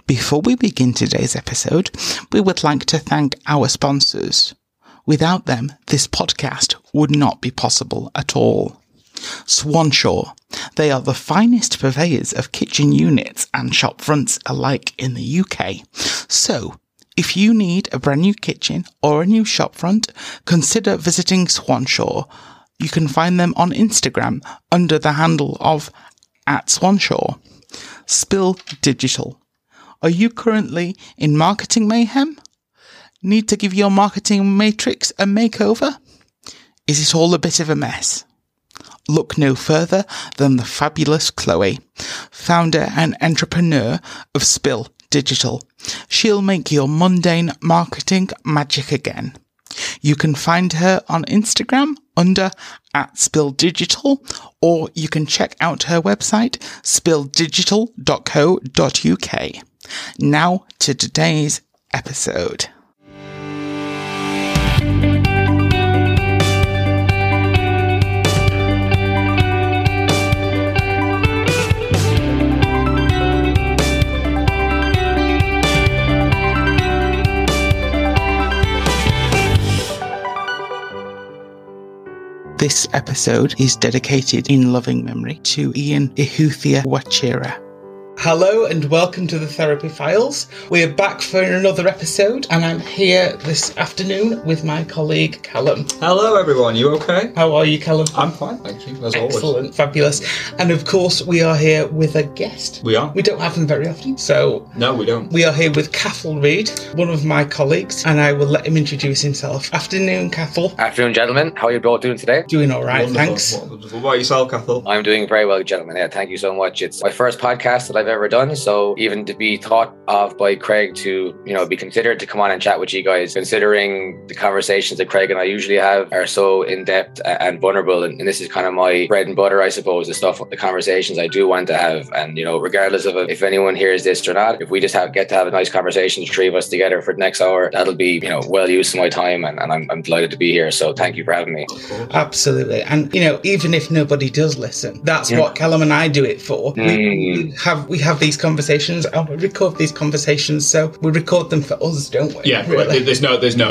Before we begin today's episode, we would like to thank our sponsors. Without them, this podcast would not be possible at all. Swanshaw. They are the finest purveyors of kitchen units and shop fronts alike in the UK. So, if you need a brand new kitchen or a new shop front, consider visiting Swanshaw. You can find them on Instagram under the handle of @Swanshaw. Spill Digital. Are you currently in marketing mayhem? Need to give your marketing matrix a makeover? Is it all a bit of a mess? Look no further than the fabulous Chloe, founder and entrepreneur of Spill Digital. She'll make your mundane marketing magic again. You can find her on Instagram under @SpillDigital, or you can check out her website, spilldigital.co.uk. Now to today's episode. This episode is dedicated in loving memory to Ian Ihuthia Wachira. Hello and welcome to the Therapy Files. We're back for another episode and I'm here this afternoon with my colleague Callum. Hello everyone, you okay? How are you, Callum? I'm fine, thank you, as always. Excellent, fabulous. And of course we are here with a guest. We are. We don't have them very often, so... No, we don't. We are here with Cathal Reid, one of my colleagues, and I will let him introduce himself. Afternoon, Cathal. Afternoon, gentlemen. How are you both doing today? Doing all right, Wonderful. thanks. Wonderful. What about yourself, Cathal? I'm doing very well, gentlemen. Yeah, thank you so much. It's my first podcast that I've ever done, so even to be thought of by Craig to, be considered to come on and chat with you guys, considering the conversations that Craig and I usually have are so in-depth and vulnerable, and this is kind of my bread and butter, I suppose, the conversations I do want to have, and regardless of if anyone hears this or not, if we just get to have a nice conversation, the three of us together for the next hour, that'll be well used of my time, and I'm delighted to be here, so thank you for having me. Absolutely. And even if nobody does listen, that's what Callum and I do it for. We have these conversations and we record these conversations, so we record them for us, don't we? Yeah, really. There's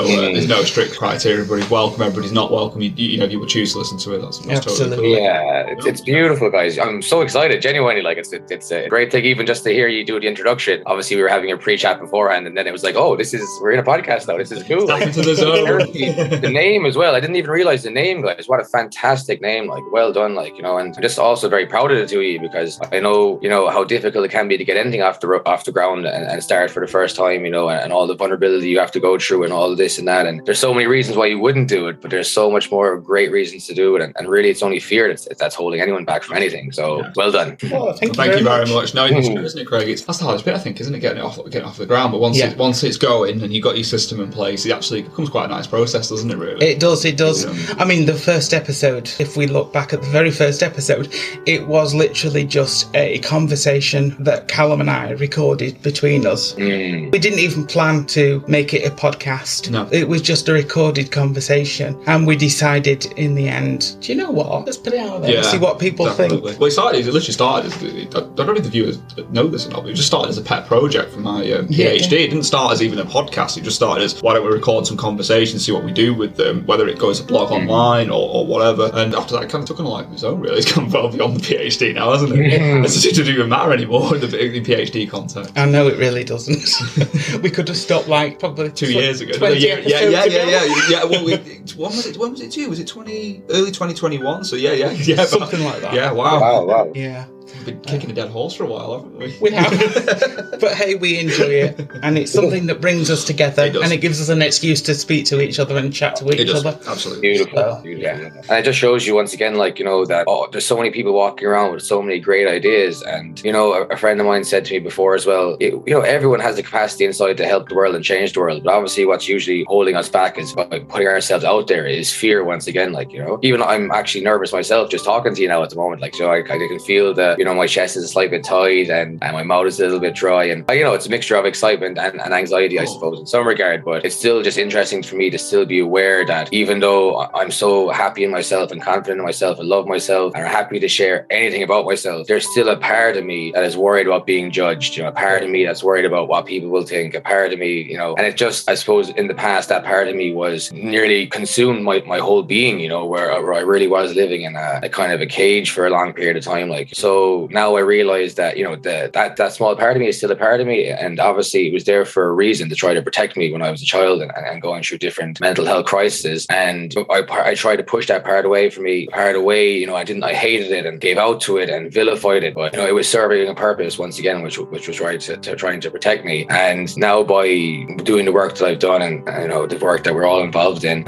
no strict criteria. Everybody's welcome, everybody's not welcome. You would choose to listen to it. That's Absolutely. totally cool. Yeah, it's beautiful, guys. I'm so excited, genuinely. Like it's a great thing, even just to hear you do the introduction. Obviously, we were having a pre-chat beforehand, and then it was like, oh, we're in a podcast now. This is cool. Step into the zone. The name as well. I didn't even realize the name, guys. What a fantastic name! Like, well done. And I'm just also very proud of the two of you, because I know how difficult it can be to get anything off the ground and start for the first time, and all the vulnerability you have to go through and all of this and that. And there's so many reasons why you wouldn't do it, but there's so much more great reasons to do it. And really, it's only fear that's holding anyone back from anything. So well done. Oh, thank you very much. No, it's true, isn't it, Craig? That's the hardest bit, I think, isn't it? Getting off the ground. But once it's going and you've got your system in place, it actually becomes quite a nice process, doesn't it? Really, it does. I mean, the first episode, if we look back at the very first episode, it was literally just a conversation that Callum and I recorded between us. We didn't even plan to make it a podcast. No. It was just a recorded conversation, and we decided in the end, do you know what? Let's put it out there and see what people think. Well, it literally started as, I don't know if the viewers know this or not, but it just started as a pet project for my PhD. It didn't start as even a podcast. It just started as, why don't we record some conversations, see what we do with them, whether it goes to blog online or whatever. And after that, it kind of took on a life of its own, really. It's gone well beyond the PhD now, hasn't it? It doesn't even matter anymore in the PhD content. I know it really doesn't. We could have stopped probably 2 years ago. 20 Yeah. Well, when was it due? Was it early 2021? So yeah, something like that. Yeah, wow. Yeah. We've been kicking a dead horse for a while, haven't we? We have. But hey, we enjoy it. And it's something that brings us together. And it gives us an excuse to speak to each other and chat to each other. Absolutely. Beautiful. Yeah. And it just shows you once again, that, there's so many people walking around with so many great ideas. And, a friend of mine said to me before as well, everyone has the capacity inside to help the world and change the world. But obviously what's usually holding us back is by putting ourselves out there is fear once again. Even I'm actually nervous myself just talking to you now at the moment. I can feel the you know, my chest is a slight bit tight and my mouth is a little bit dry. And, you know, it's a mixture of excitement and anxiety, I suppose, in some regard. But it's still just interesting for me to still be aware that even though I'm so happy in myself and confident in myself and love myself and are happy to share anything about myself, there's still a part of me that is worried about being judged, you know, a part of me that's worried about what people will think, a part of me, you know, and it just, I suppose in the past, that part of me was nearly consumed my whole being, you know, where I really was living in a kind of a cage for a long period of time. Like, so now I realize that, you know, that small part of me is still a part of me. And obviously it was there for a reason, to try to protect me when I was a child and going through different mental health crises. And I tried to push that part away from me, you know, I hated it and gave out to it and vilified it. But, you know, it was serving a purpose once again, which was right to trying to protect me. And now by doing the work that I've done and you know, the work that we're all involved in,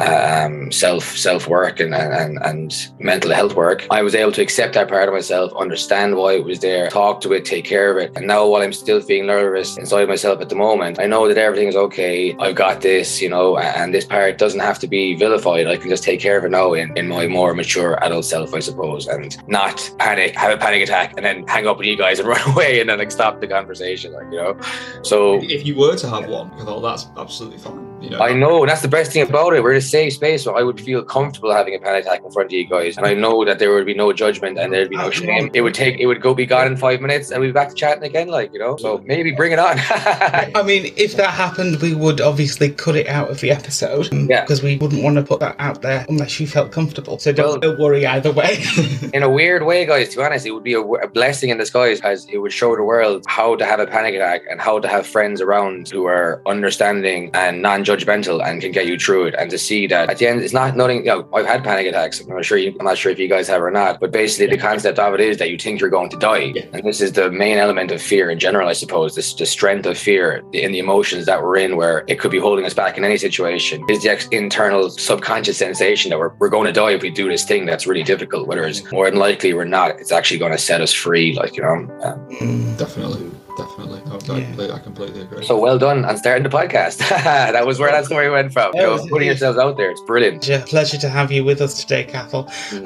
self work and mental health work, I was able to accept that part of myself, understand why it was there, talk to it, take care of it. And now while I'm still feeling nervous inside myself at the moment, I know that everything is okay. I've got this, you know, and this part doesn't have to be vilified. I can just take care of it now in my more mature adult self, I suppose, and not panic, have a panic attack and then hang up with you guys and run away and then like stop the conversation, like, you know. So if you were to have one, I thought that's absolutely fine. You know, I know, and that's the best thing about it. We're in a safe space, so I would feel comfortable having a panic attack in front of you guys, and I know that there would be no judgment and there'd be no shame. It would be gone in 5 minutes, and we'd be back to chatting again, like, you know. So maybe bring it on. I mean, if that happened, we would obviously cut it out of the episode, because we wouldn't want to put that out there unless you felt comfortable. So don't worry either way. In a weird way, guys, to be honest, it would be a blessing in disguise, as it would show the world how to have a panic attack and how to have friends around who are understanding and non-judgmental and can get you through it, and to see that at the end it's not nothing. You know, I've had panic attacks. I'm not sure if you guys have or not, but basically the concept of it is that you think you're going to die, and this is the main element of fear in general, I suppose. This the strength of fear in the emotions that we're in, where it could be holding us back in any situation, is the internal subconscious sensation that we're going to die if we do this thing that's really difficult, whether it's more than likely we're not. It's actually going to set us free, like, you know. Definitely. No, I completely agree. So well done on starting the podcast. That was where that story went from. You know, putting yourselves out there. It's brilliant. Pleasure to have you with us today, Cathal.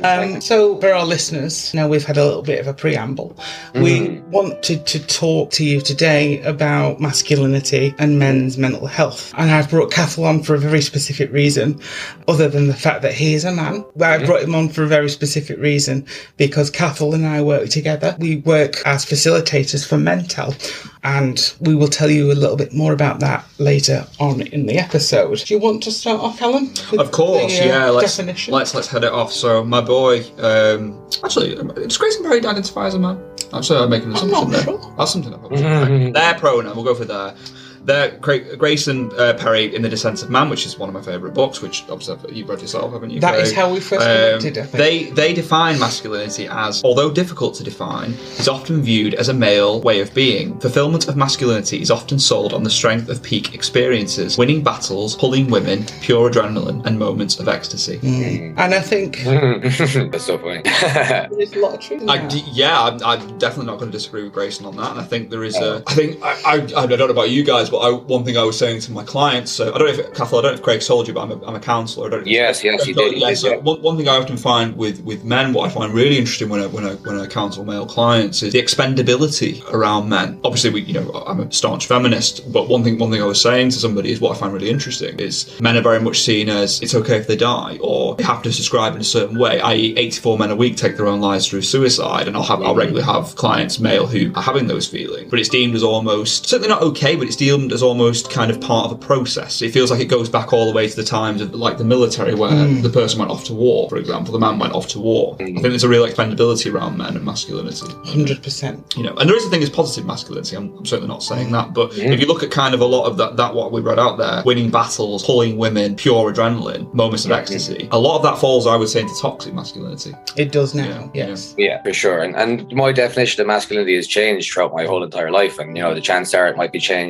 So for our listeners, now we've had a little bit of a preamble. We wanted to talk to you today about masculinity and men's mental health. And I've brought Cathal on for a very specific reason, other than the fact that he is a man. But I brought him on for a very specific reason, because Cathal and I work together. We work as facilitators for Mental. And we will tell you a little bit more about that later on in the episode. Do you want to start off, Helen? Of course, Definition? Let's head it off. So my boy, actually, does Grayson Perry identify as a man? Actually, I'm making an assumption there. Sure. That's something I've got. Their pronoun, we'll go for there. Grayson Perry in The Descent of Man, which is one of my favourite books, which obviously you've read yourself, haven't you? That is how we first connected, I think. They define masculinity as, although difficult to define, is often viewed as a male way of being. Fulfillment of masculinity is often sold on the strength of peak experiences, winning battles, pulling women, pure adrenaline, and moments of ecstasy. And I think... That's so funny. There's a lot of truth in that. I'm definitely not going to disagree with Grayson on that. And I think there is I don't know about you guys, but one thing I was saying to my clients, so I don't know if Craig told you, but I'm a counsellor. I don't know yes, he did. Yeah, so one thing I often find with men, what I find really interesting when I counsel male clients, is the expendability around men. Obviously, I'm a staunch feminist, but one thing I was saying to somebody is what I find really interesting is men are very much seen as it's okay if they die, or they have to subscribe in a certain way. I.e., 84 men a week take their own lives through suicide, and I'll regularly have clients, male, who are having those feelings, but it's deemed as almost, certainly not okay, but it's deemed as almost kind of part of a process. It feels like it goes back all the way to the times of like the military, where the person went off to war, for example, the man went off to war. I think there's a real expendability around men and masculinity. 100%. And there is a thing as positive masculinity. I'm certainly not saying that, but if you look at kind of a lot of that what we read out there, winning battles, pulling women, pure adrenaline, moments of ecstasy, a lot of that falls, I would say, into toxic masculinity. It does now, yes. Yeah, for sure. And my definition of masculinity has changed throughout my whole entire life, and the chances are it might be changed again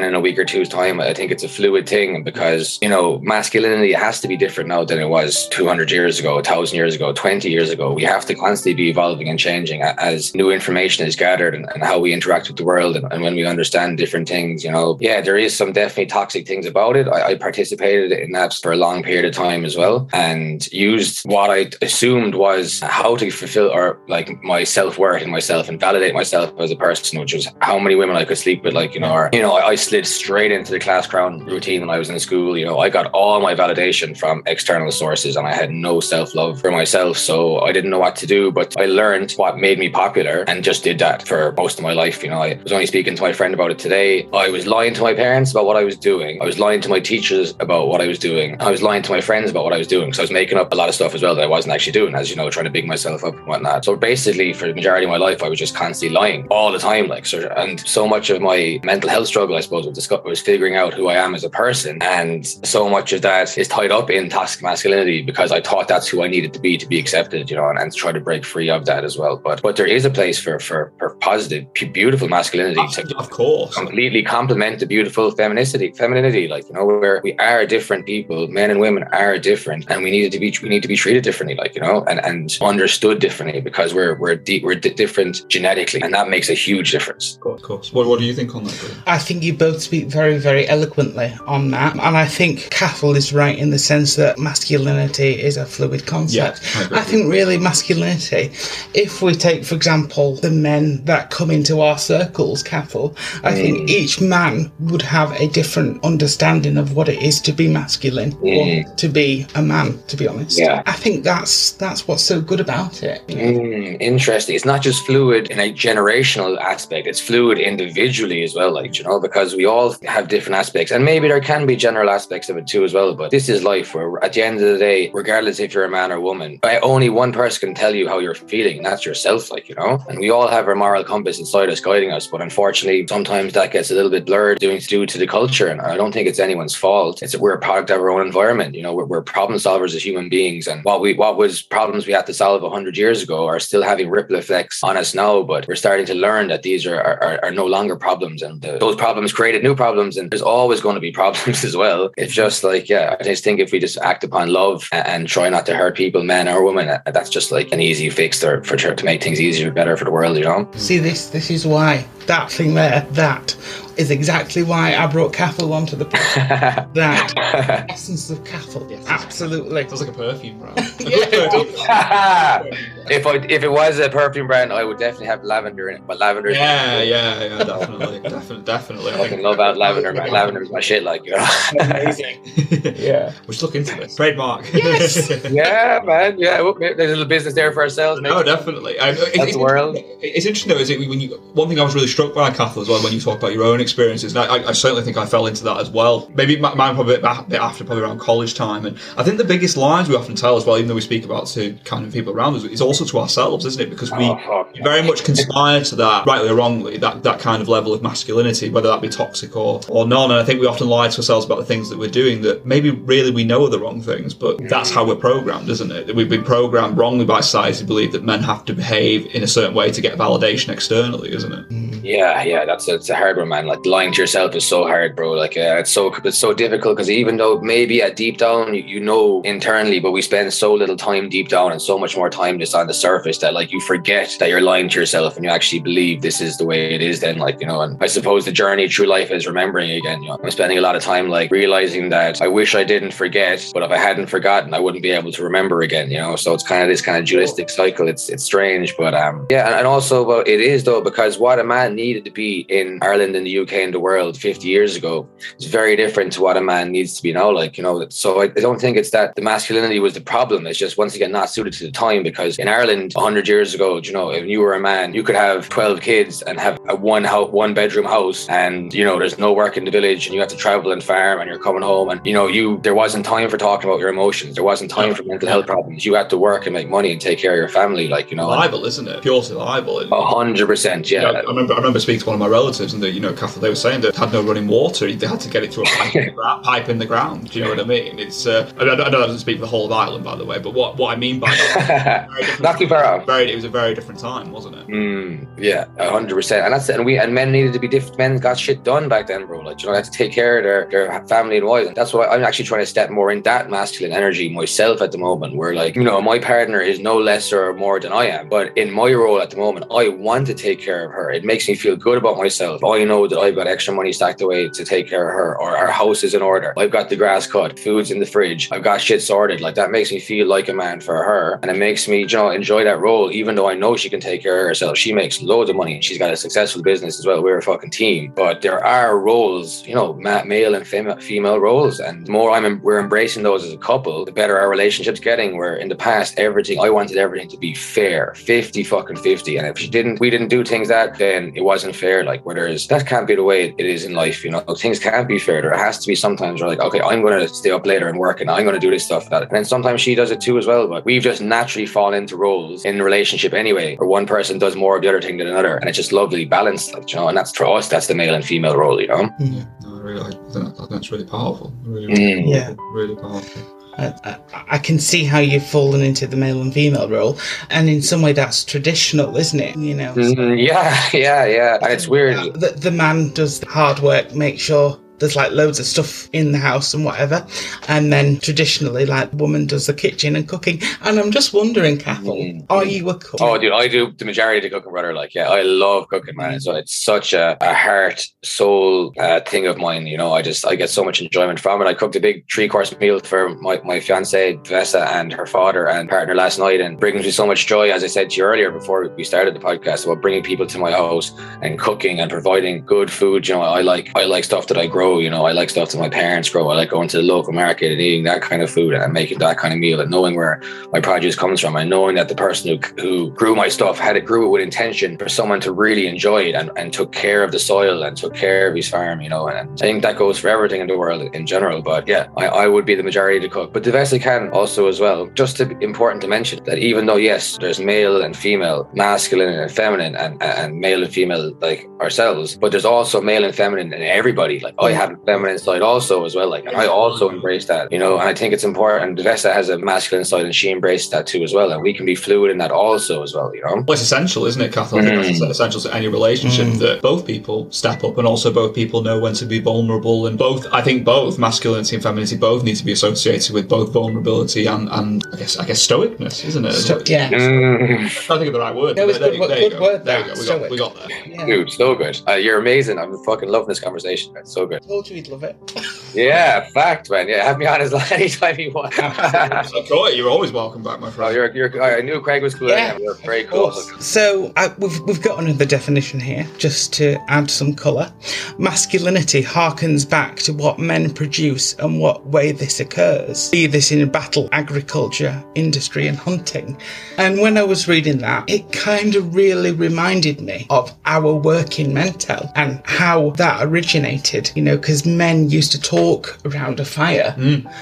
again in a week or two's time. I think it's a fluid thing because, you know, masculinity has to be different now than it was 200 years ago, 1,000 years ago, 20 years ago. We have to constantly be evolving and changing as new information is gathered and how we interact with the world and when we understand different things, you know. Yeah, there is some definitely toxic things about it. I participated in that for a long period of time as well and used what I assumed was how to fulfill or like my self-worth in myself and validate myself as a person, which was how many women I could sleep with, like, you know, or, you know, I slid straight into the class clown routine when I was in school. You know, I got all my validation from external sources and I had no self-love for myself. So I didn't know what to do, but I learned what made me popular and just did that for most of my life. You know, I was only speaking to my friend about it today. I was lying to my parents about what I was doing. I was lying to my teachers about what I was doing. I was lying to my friends about what I was doing. So I was making up a lot of stuff as well that I wasn't actually doing, as you know, trying to big myself up and whatnot. So basically for the majority of my life, I was just constantly lying all the time. Like, so much of my mental health struggle, I suppose, was figuring out who I am as a person. And so much of that is tied up in toxic masculinity because I thought that's who I needed to be accepted, you know, and to try to break free of that as well. But there is a place for positive, beautiful masculinity to, of course, completely complement the beautiful femininity, like, you know, where we are different people, men and women are different, and we need to be treated differently, like, you know, and understood differently because we're different genetically, and that makes a huge difference. Of course. What do you think on that, Greg? I think you both speak very, very eloquently on that, and I think Cathal is right in the sense that masculinity is a fluid concept. Yeah, I think really masculinity, if we take, for example, the men that come into our circles, Cathal, I think each man would have a different understanding of what it is to be masculine or to be a man, to be honest. Yeah. I think that's what's so good about it. Interesting. It's not just fluid in a generational aspect, it's fluid individually as well, like, you know, because we all have different aspects, and maybe there can be general aspects of it too as well, but this is life where at the end of the day, regardless if you're a man or woman, only one person can tell you how you're feeling, and that's yourself, like, you know, and we all have our moral compass inside us guiding us, but unfortunately sometimes that gets a little bit blurred due to the culture, and I don't think it's anyone's fault. We're a product of our own environment, you know. We're problem solvers as human beings, and what was problems we had to solve 100 years ago are still having ripple effects on us now, but we're starting to learn that these are no longer problems, and those problems created new problems, and there's always going to be problems as well. It's just like, yeah, I just think if we just act upon love and try not to hurt people, men or women, that's just like an easy fix to make things easier, better for the world, you know. See, this is why that thing there, that is exactly why I brought Cathal onto the podcast. That essence of Cathal, yes, absolutely. Sounds like a perfume brand. If it was a perfume brand, I would definitely have lavender in it. But lavender, yeah, definitely. I fucking love out lavender, man. Lavender is my shit, like, you know. Amazing. Yeah, we should look into this. Trademark. Yes. Yeah, man. Yeah, there's a little business there for ourselves. Oh, definitely. That's the world. It's interesting though. Is it one thing I was really struck by, Cathal, as well, when you talk about your own experiences, and I certainly think I fell into that as well. Maybe mine probably a bit after, probably around college time, and I think the biggest lies we often tell as well, even though we speak about to kind of people around us, is also to ourselves, isn't it? Because we very much conspire to that, rightly or wrongly, that kind of level of masculinity, whether that be toxic or none. And I think we often lie to ourselves about the things that we're doing that maybe really we know are the wrong things, but that's how we're programmed, isn't it? We've been programmed wrongly by society to believe that men have to behave in a certain way to get validation externally, isn't it? Yeah, it's a hard one, man. Like, lying to yourself is so hard, bro. Like, it's so difficult because even though maybe at deep down you know internally, but we spend so little time deep down and so much more time just on the surface that, like, you forget that you're lying to yourself and you actually believe this is the way it is then, like, you know. And I suppose the journey through life is remembering again, you know. I'm spending a lot of time like realizing that I wish I didn't forget, but if I hadn't forgotten, I wouldn't be able to remember again, you know. So it's kind of this kind of dualistic cycle. It's strange, but and also, well, it is though, because what a man needed to be in Ireland and the UK and the world 50 years ago is very different to what a man needs to be now, like, you know. So I don't think it's that the masculinity was the problem. It's just, once again, not suited to the time, because in Ireland 100 years ago, you know, if you were a man, you could have 12 kids and have a one bedroom house, and, you know, there's no work in the village and you have to travel and farm and you're coming home, and, you know, there wasn't time for talking about your emotions. There wasn't time for mental health problems. You had to work and make money and take care of your family, like, you know. Survival, isn't it? Pure survival. 100%, yeah. I remember remember speaking to one of my relatives, and Catholic, they were saying that had no running water. They had to get it through a pipe in the ground. Do you know what I mean? It's I know that doesn't speak for the whole of Ireland, by the way, but what I mean by that, not too far off. It was a very different time, wasn't it? Yeah, 100%. And that's it. And men needed to be different. Men got shit done back then, bro. Like, they had to take care of their family and wives. And that's why I'm actually trying to step more in that masculine energy myself at the moment, where, like, my partner is no lesser or more than I am. But in my role at the moment, I want to take care of her. It makes me feel good about myself. I know that I've got extra money stacked away to take care of her, or our house is in order. I've got the grass cut, food's in the fridge. I've got shit sorted. Like, that makes me feel like a man for her. And it makes me, enjoy that role, even though I know she can take care of herself. She makes loads of money and she's got a successful business as well. We're a fucking team. But there are roles, male and female roles. And the more we're embracing those as a couple, the better our relationship's getting. Where in the past, I wanted everything to be fair, 50-50. And if we didn't do things then it wasn't fair. Like, that can't be the way it is in life. Things can't be fair. There has to be sometimes where, like, okay, I'm going to stay up later and work, and I'm going to do this stuff. And then sometimes she does it too as well. But we've just naturally fallen into roles in a relationship anyway, where one person does more of the other thing than another, and it's just lovely balanced. Like, and that's for us. That's the male and female role. Yeah, no, I think that's really powerful. Really powerful. I can see how you've fallen into the male and female role, and in some way that's traditional, isn't it? Yeah. And it's weird. The man does the hard work, make sure there's like loads of stuff in the house and whatever, and then traditionally, like, the woman does the kitchen and cooking. And I'm just wondering, Cathal, are you a cook? Oh, dude, I do the majority of the cooking, brother. Like, yeah, I love cooking, man. So it's such a heart, soul thing of mine. I get so much enjoyment from it. I cooked a big 3-course meal for my fiancée Vesa and her father and partner last night, and brings me so much joy. As I said to you earlier before we started the podcast, about bringing people to my house and cooking and providing good food. I like stuff that I grow. I like stuff that my parents grow. I like going to the local market and eating that kind of food and making that kind of meal, and knowing where my produce comes from, and knowing that the person who grew my stuff grew it with intention for someone to really enjoy it, and took care of the soil and took care of his farm, and I think that goes for everything in the world in general. But yeah, I would be the majority of the cook, but the vessel can also as well. Just important to mention that even though, yes, there's male and female, masculine and feminine, and male and female like ourselves, but there's also male and feminine in everybody. Like, I have a feminine side also as well, like, and I also embrace that, and I think it's important. Vesa has a masculine side, and she embraced that too as well, and we can be fluid in that also as well. Well, it's essential, isn't it, Cathal? I think that's essential to any relationship, that both people step up, and also both people know when to be vulnerable, and both masculinity and femininity both need to be associated with both vulnerability and I guess stoicness, isn't it? Yeah. I don't think of the right word. No, it's good word. There we go. We got there. Yeah. Dude, so good. You're amazing. I'm fucking loving this conversation. It's so good. I told you we'd love it. Yeah, fact, man. Yeah, have me on as anytime you want. You're always welcome back, my friend. I knew Craig was cool. Yeah, you're very cool. So we've got another definition here, just to add some colour. Masculinity harkens back to what men produce and what way this occurs. See this in battle, agriculture, industry and hunting. And when I was reading that, it kind of really reminded me of our work in Mentel and how that originated, because men used to talk around a fire.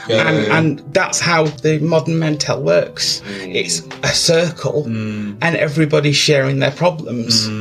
And that's how the modern Mentel works. It's a circle and everybody's sharing their problems.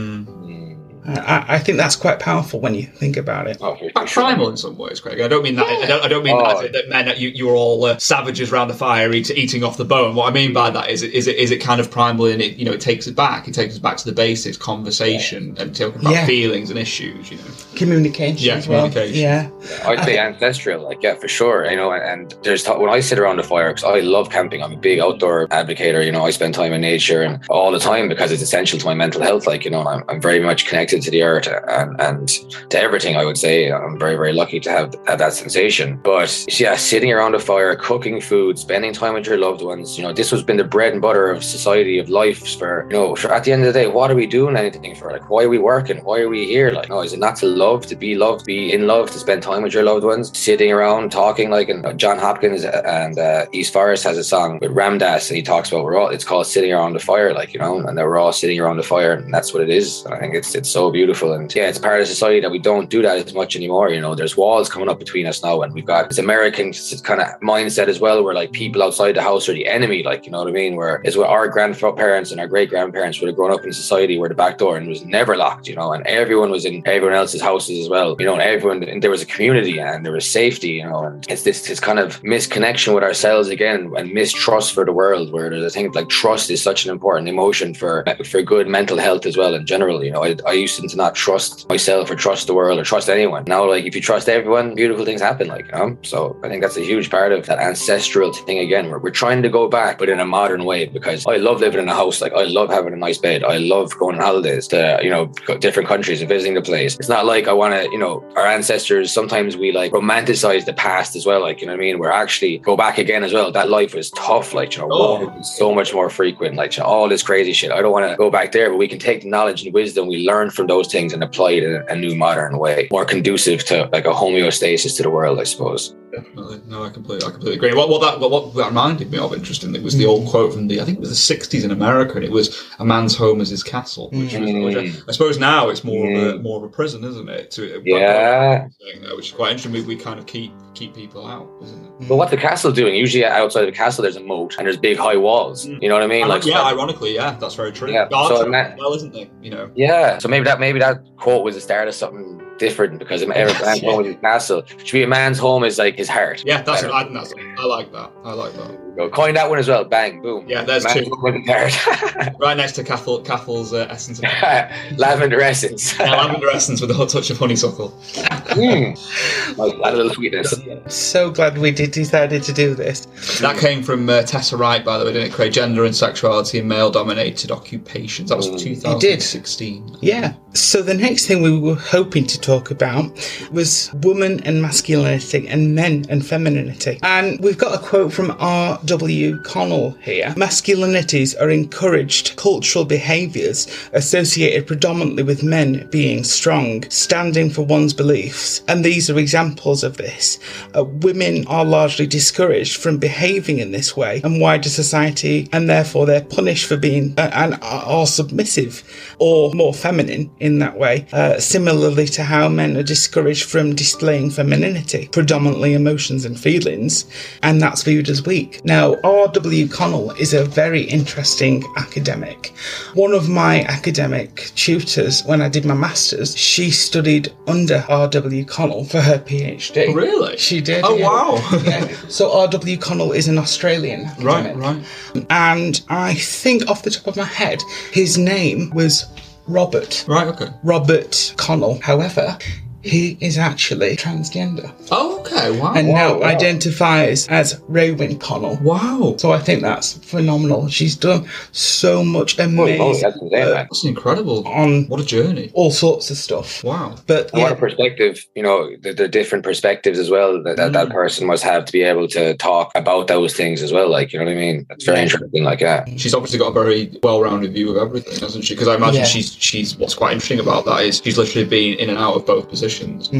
I think that's quite powerful when you think about it. Primal in some ways, Craig. I don't mean that. I don't mean that men, you're all savages around the fire eating off the bone. What I mean by that is it kind of primal, and it takes us back. It takes us back to the basics, conversation, and talking about feelings and issues. Communication. As well. Yeah, I'd say ancestral. For sure. And there's when I sit around the fire, because I love camping. I'm a big outdoor advocate. I spend time in nature and all the time because it's essential to my mental health. And I'm very much connected to the earth and to everything. I would say I'm very, very lucky to have that sensation. But yeah, sitting around a fire, cooking food, spending time with your loved ones, this has been the bread and butter of society, of life for at the end of the day, what are we doing anything for? Like, why are we working? Why are we here? Like, no, is it not to love love, to be loved, be in love, to spend time with your loved ones, sitting around talking like, and John Hopkins and East Forest has a song with Ramdas, and he talks about it's called sitting around the fire, like, you know, and we're all sitting around the fire, and that's what it is. And I think it's so beautiful. And yeah, it's part of society that we don't do that as much anymore. You know, there's walls coming up between us now, and we've got this American kind of mindset as well, where like people outside the house are the enemy, like, you know what I mean? Where it's what our grandparents and our great grandparents would have grown up in society where the back door and was never locked, you know, and everyone was in everyone else's houses as well, you know, and there was a community and there was safety, you know, and it's this kind of misconnection with ourselves again, and mistrust for the world, where there's, I think, like, trust is such an important emotion for good mental health as well in general. You know, I used to not trust myself or trust the world or trust anyone. Now, like, if you trust everyone, beautiful things happen, like, you know. So I think that's a huge part of that ancestral thing again, where we're trying to go back, but in a modern way, because I love living in a house. Like, I love having a nice bed. I love going on holidays to, you know, different countries and visiting the place. It's not like I want to, you know, our ancestors, sometimes we like romanticize the past as well, like, you know what I mean? We're actually go back again as well. That life was tough, like, you know, war was so much more frequent, like, you know, all this crazy shit. I don't want to go back there, but we can take the knowledge and wisdom we learn from those things and apply it in a new modern way, more conducive to like a homeostasis to the world, I suppose. Definitely. No, I completely agree. What that reminded me of, interestingly, was the old quote from I think it was the 60s in America, and it was, "A man's home is his castle," which I suppose now it's more of a prison, isn't it? Which is quite interesting. We kind of keep people out, isn't it? But what's the castle doing? Usually outside of the castle there's a moat and there's big high walls. You know what I mean? Ironically, that's very true. Yeah. Well, isn't it? You know. Yeah. So maybe that quote was the start of something different, because every man's home is his castle. Should be a man's home is like his heart. Yeah, I like that. Coin that one as well. Bang, boom. Yeah, there's man's two. Home is his heart. Right next to Cathal's essence of lavender essence. Lavender essence with a touch of honeysuckle. A little sweetness. So glad we decided to do this. That came from Tessa Wright, by the way, didn't it? Create Gender and Sexuality in Male-Dominated Occupations. That was 2016. Yeah. So the next thing we were hoping to talk about was woman and masculinity and men and femininity. And we've got a quote from R.W. Connell here. "Masculinities are encouraged cultural behaviours associated predominantly with men being strong, standing for one's beliefs. And these are examples of this. Women are largely discouraged from behaving in this way and wider society, and therefore they're punished for being and are submissive or more feminine in that way, similarly to how men are discouraged from displaying femininity, predominantly emotions and feelings, and that's viewed as weak." Now, R.W. Connell is a very interesting academic. One of my academic tutors, when I did my master's, she studied under R.W. Connell for her PhD. Really? She did. Oh, yeah. wow. Yeah. So R.W. Connell is an Australian academic. Right. And I think off the top of my head, his name was Robert. Right, okay. Robert Connell. However, he is actually transgender. Oh, okay. Wow. And now identifies as Raewyn Connell. Wow. So I think that's phenomenal. She's done so much amazing That's incredible. What a journey. All sorts of stuff. Wow. But what a perspective, you know, the different perspectives as well that person must have to be able to talk about those things as well. Like, you know what I mean? That's very interesting. Like, yeah. She's obviously got a very well-rounded view of everything, hasn't she? Because I imagine she's what's quite interesting about that is she's literally been in and out of both positions.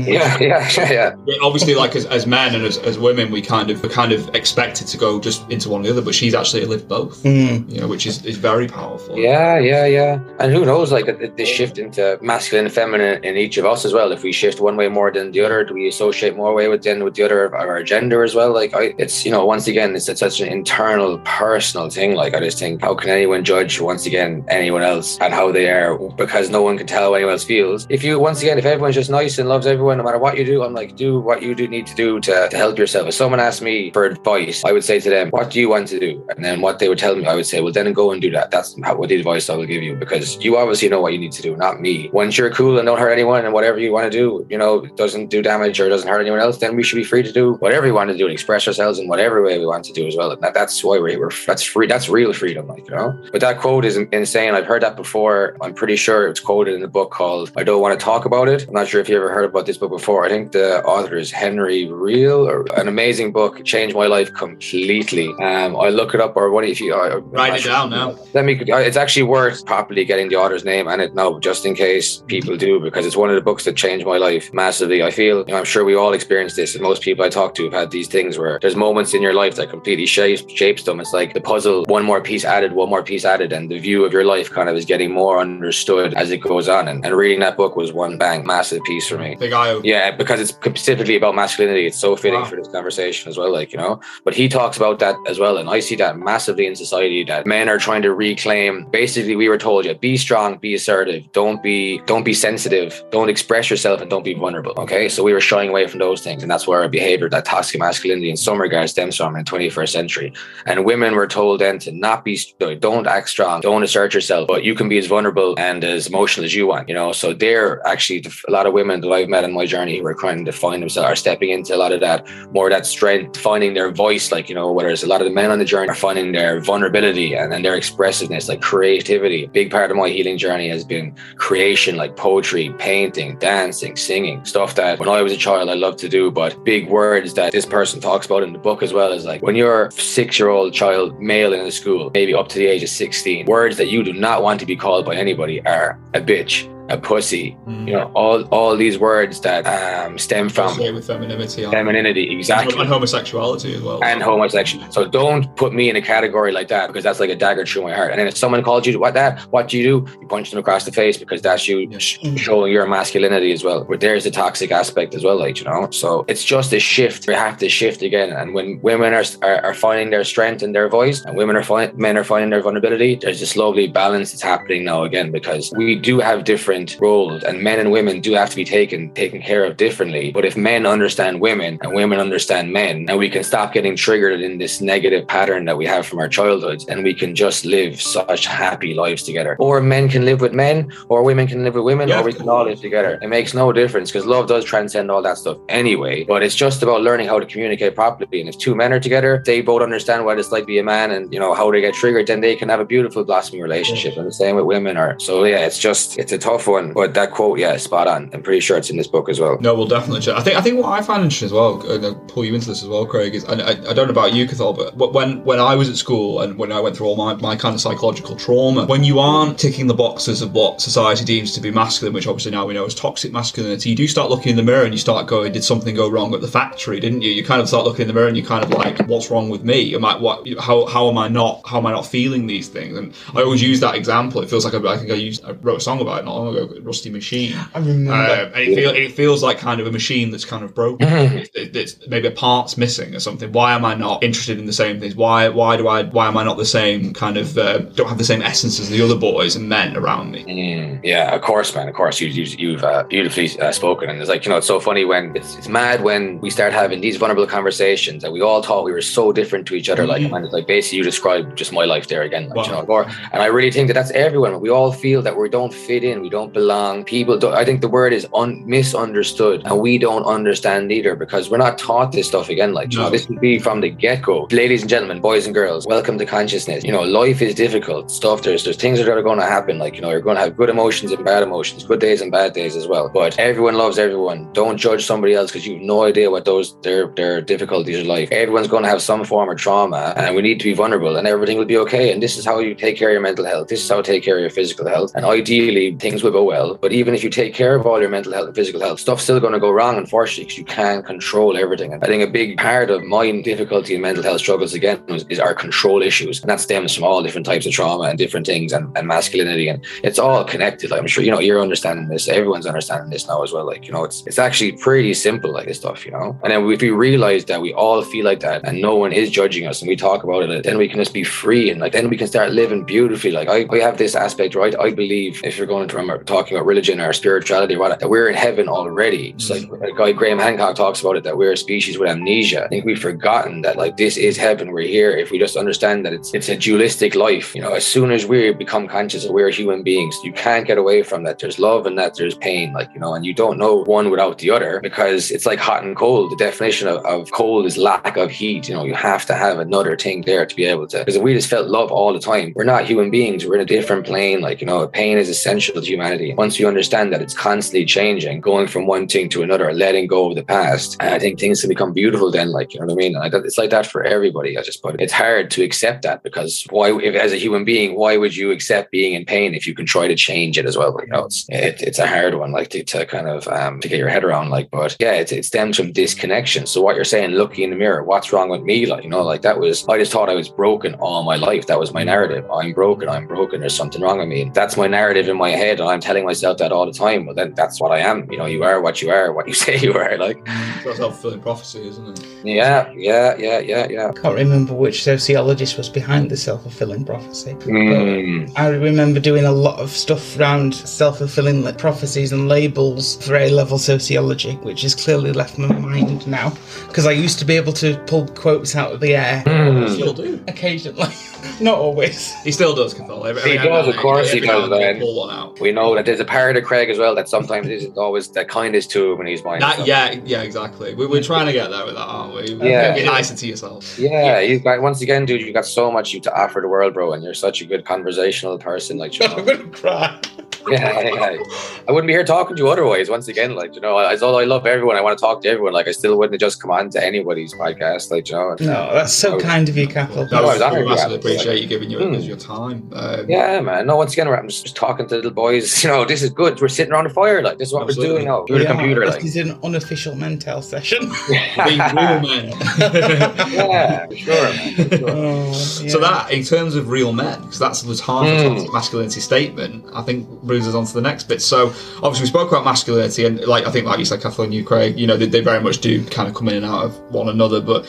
Yeah. Obviously, like as men and as women, we're kind of expected to go just into one or the other, but she's actually lived both. You know, which is very powerful. Yeah. And who knows, like the shift into masculine and feminine in each of us as well. If we shift one way more than the other, do we associate more way with the other of our gender as well? Like, it's, you know, once again, it's such an internal, personal thing. Like, I just think, how can anyone judge once again anyone else and how they are, because no one can tell how anyone else feels. If everyone's just nice and loves everyone, no matter what you do, I'm like, do what you need to do to help yourself. If someone asked me for advice, I would say to them, what do you want to do? And then what they would tell me, I would say, well, then go and do that. That's what the advice I will give you, because you obviously know what you need to do, not me. Once you're cool and don't hurt anyone and whatever you want to do, you know, doesn't do damage or doesn't hurt anyone else, then we should be free to do whatever we want to do and express ourselves in whatever way we want to do as well. And that's why that's free. That's real freedom, like, you know. But that quote is insane. I've heard that before. I'm pretty sure it's quoted in a book called I Don't Want to Talk About It. I'm not sure if you ever never heard about this book before. I think the author is Henry Real, or an amazing book, changed my life completely. I look it up, or what if you write it down now. It's actually worth properly getting the author's name and it now, just in case people do, because it's one of the books that changed my life massively. I feel, I'm sure we all experience this, and most people I talk to have had these things where there's moments in your life that completely shapes them. It's like the puzzle, one more piece added, and the view of your life kind of is getting more understood as it goes on. And reading that book was one massive piece for me. Big eye opener. Yeah, because it's specifically about masculinity. It's so fitting for this conversation as well, but he talks about that as well, and I see that massively in society, that men are trying to reclaim. Basically, we were told, be strong, be assertive, don't be sensitive, don't express yourself, and don't be vulnerable. Okay, so we were shying away from those things, and that's where our behavior, that toxic masculinity in some regards, stems from in the 21st century. And women were told then to not be, don't act strong, don't assert yourself, but you can be as vulnerable and as emotional as you want. So they're actually, a lot of women that I've met on my journey who are trying to find themselves, are stepping into a lot of that, more of that strength, finding their voice, whereas a lot of the men on the journey are finding their vulnerability and their expressiveness, like creativity. A big part of my healing journey has been creation, like poetry, painting, dancing, singing, stuff that when I was a child I loved to do. But big words that this person talks about in the book as well is like, when you're a 6-year-old child, male in a school, maybe up to the age of 16, words that you do not want to be called by anybody are a bitch, a pussy, all these words that stem from with femininity, exactly, and homosexuality as well, and homosexuality. So don't put me in a category like that, because that's like a dagger through my heart. And then if someone called you what do you do? You punch them across the face, because that's you showing your masculinity as well. But there's the toxic aspect as well, So it's just a shift. We have to shift again. And when women are finding their strength and their voice, and men are finding their vulnerability, there's this lovely balance that's happening now again, because we do have different roles, and men and women do have to be taken care of differently. But if men understand women and women understand men, and we can stop getting triggered in this negative pattern that we have from our childhoods, and we can just live such happy lives together. Or men can live with men, or women can live with women, or we can all live together. It makes no difference, because love does transcend all that stuff anyway. But it's just about learning how to communicate properly. And if two men are together, they both understand what it's like to be a man, and how they get triggered, then they can have a beautiful blossoming relationship. And the same with women are. So yeah, it's a tough one, but that quote, is spot on. I'm pretty sure it's in this book as well. No, we'll definitely check. I think what I find interesting as well, and I'll pull you into this as well, Craig, is I don't know about you, Cathal, but when I was at school and when I went through all my kind of psychological trauma, when you aren't ticking the boxes of what society deems to be masculine, which obviously now we know is toxic masculinity, you do start looking in the mirror and you start going, did something go wrong at the factory, didn't you? You kind of start looking in the mirror and you kind of like, what's wrong with me? How am I not feeling these things? And I always use that example. It feels like I wrote a song about it not long ago, Rusty Machine. I remember. And it feels like kind of a machine that's kind of broken. It's maybe a part's missing or something. Why am I not interested in the same things? Why am I not the same kind of, don't have the same essence as the other boys and men around me? Yeah, of course, man. Of course, you've beautifully spoken. And it's like, it's so funny when it's mad when we start having these vulnerable conversations that we all thought we were so different to each other. And it's like basically you described just my life there again. And I really think that's everyone. We all feel that we don't fit in, we don't belong. I think the word is misunderstood, and we don't understand either, because we're not taught this stuff again. This would be from the get-go. Ladies and gentlemen, boys and girls, welcome to consciousness. Life is difficult stuff. There's things that are going to happen. You're going to have good emotions and bad emotions, good days and bad days as well. But everyone loves everyone. Don't judge somebody else because you have no idea what their difficulties are like. Everyone's going to have some form of trauma, and we need to be vulnerable, and everything will be okay. And this is how you take care of your mental health. This is how to take care of your physical health. And ideally, things will go well. But even if you take care of all your mental health and physical health, stuff's still going to go wrong, unfortunately, because you can't control everything. And I think a big part of my difficulty in mental health struggles again is our control issues, and that stems from all different types of trauma and different things and masculinity, and it's all connected. I'm sure you're understanding this. Everyone's understanding this now as well. It's actually pretty simple, this stuff. And then if we realize that we all feel like that, and no one is judging us, and we talk about it, then we can just be free, and then we can start living beautifully. I have this aspect, right? I believe if you're going to talking about religion or spirituality, that we're in heaven already. It's like a guy Graham Hancock talks about it, that we're a species with amnesia. I think we've forgotten that this is heaven. We're here. If we just understand that it's a dualistic life, as soon as we become conscious that we're human beings, you can't get away from that. There's love and that there's pain, and you don't know one without the other, because it's like hot and cold. The definition of cold is lack of heat. You have to have another thing there to be able to, because if we just felt love all the time, we're not human beings. We're in a different plane. Pain is essential to humanity. humanity. Once you understand that it's constantly changing, going from one thing to another, letting go of the past, and I think things can become beautiful then, like, you know what I mean? It's like that for everybody. But it's hard to accept that, because why, if as a human being, why would you accept being in pain if you can try to change it as well? You know, it's a hard one, like to kind of to get your head around, like, but yeah, it stems from disconnection. So what you're saying, looking in the mirror, what's wrong with me? Like, you know, like I just thought I was broken all my life. That was my narrative. I'm broken. There's something wrong with me. That's my narrative in my head. And I'm telling myself that all the time. Well, then that's what I am. You know, you are, what you say you are, like. That's self-fulfilling prophecy, isn't it? Yeah. I can't remember which sociologist was behind the self-fulfilling prophecy. I remember doing a lot of stuff around self-fulfilling prophecies and labels for A-level sociology, which has clearly left my mind now, because I used to be able to pull quotes out of the air. Still do. Occasionally. Not always. He still does, Cathal. He does, of course he does, man. Pull one out. We know that there's a part of Craig as well that sometimes isn't always that kindest to him when he's mine. Yeah, exactly. We're trying to get there with that, aren't we? Yeah. Be nicer to yourself. Yeah, you've got, once again, dude, you've got so much to offer the world, bro, and you're such a good conversational person, like, you know. I'm gonna cry. Yeah. I wouldn't be here talking to you otherwise, once again, like, you know, although I love everyone, I want to talk to everyone, like, I still wouldn't have just come on to anybody's podcast, like, you know. No, that's so kind of you, Cathal. I massively appreciate you giving your time. Yeah, man. No, once again, I'm just talking to little boys, you know, this is good. We're sitting around the fire, like, this is what we're doing now. Through the computer, like. This is an unofficial mental session. Being real men. Yeah, for sure, man. For sure. So that, in terms of real men, because that's the half of the toxic masculinity statement, I think brings us on to the next bit. So obviously we spoke about masculinity, and I think like you said, Cathal and you, Craig, you know, they very much do kind of come in and out of one another, but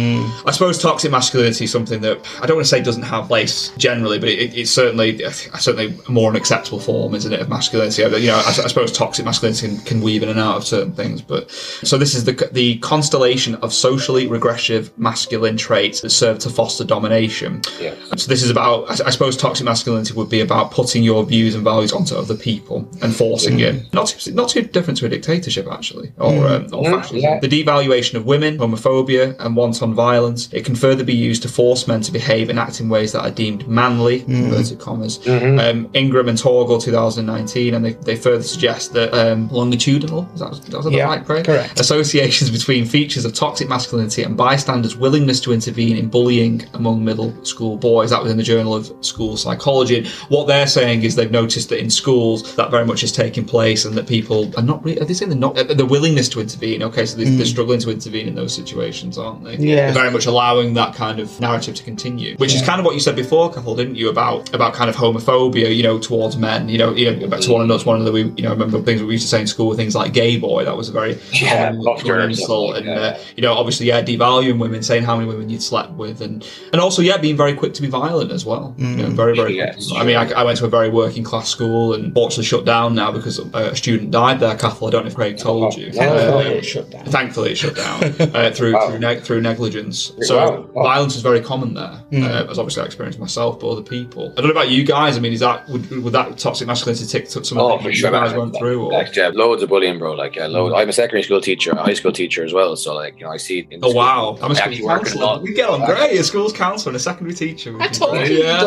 I suppose toxic masculinity is something that I don't want to say doesn't have place generally, but it's certainly more an acceptable form, isn't it, of masculinity? You know, I suppose toxic masculinity can weave in and out of certain things, but so this is the constellation of socially regressive masculine traits that serve to foster domination. Yeah. So this is about, I suppose toxic masculinity would be about putting your views and values onto other people and forcing it. Not too different to a dictatorship, actually, or fascism. Yeah. The devaluation of women, homophobia, and wanton violence. It can further be used to force men to behave and act in ways that are deemed manly, inverted commas. Ingram and Torgel, 2019, and they further suggest that longitudinal, is that right, Craig? Correct. Associations between features of toxic masculinity and bystanders' willingness to intervene in bullying among middle school boys. That was in the Journal of School Psychology. And what they're saying is they've noticed that in schools that very much is taking place, and that people are not really, are they saying they're not, the willingness to intervene, okay, so they're struggling to intervene in those situations, aren't they? Yeah. They're very much allowing that kind of narrative to continue, which is kind of what you said before, Cathal, didn't you, about kind of homophobia, you know, towards men, you know, to one another. We, you know, I remember things we used to say in school, things like gay boy. That was a very common insult, and you know, obviously, devaluing women, saying how many women you'd slept with, and also being very quick to be violent as well. You know, very quick. I mean, I went to a very working class school, and fortunately shut down now because a student died there. Cathal, I don't know if Craig told you. Thankfully, it shut down. Thankfully, it shut down through negligence. So violence is very common there, as obviously I experienced myself, but other people. I don't know about you guys. I mean, is that would that toxic masculinity tick some of the things you guys went through? Or? Like, loads of bullying, bro. Like, loads. I'm a secondary school teacher, a high school teacher as well. So, like, you know, I see it in the Oh school. wow! I'm a school counsellor. We get on great. A school's counsellor and a secondary teacher. I told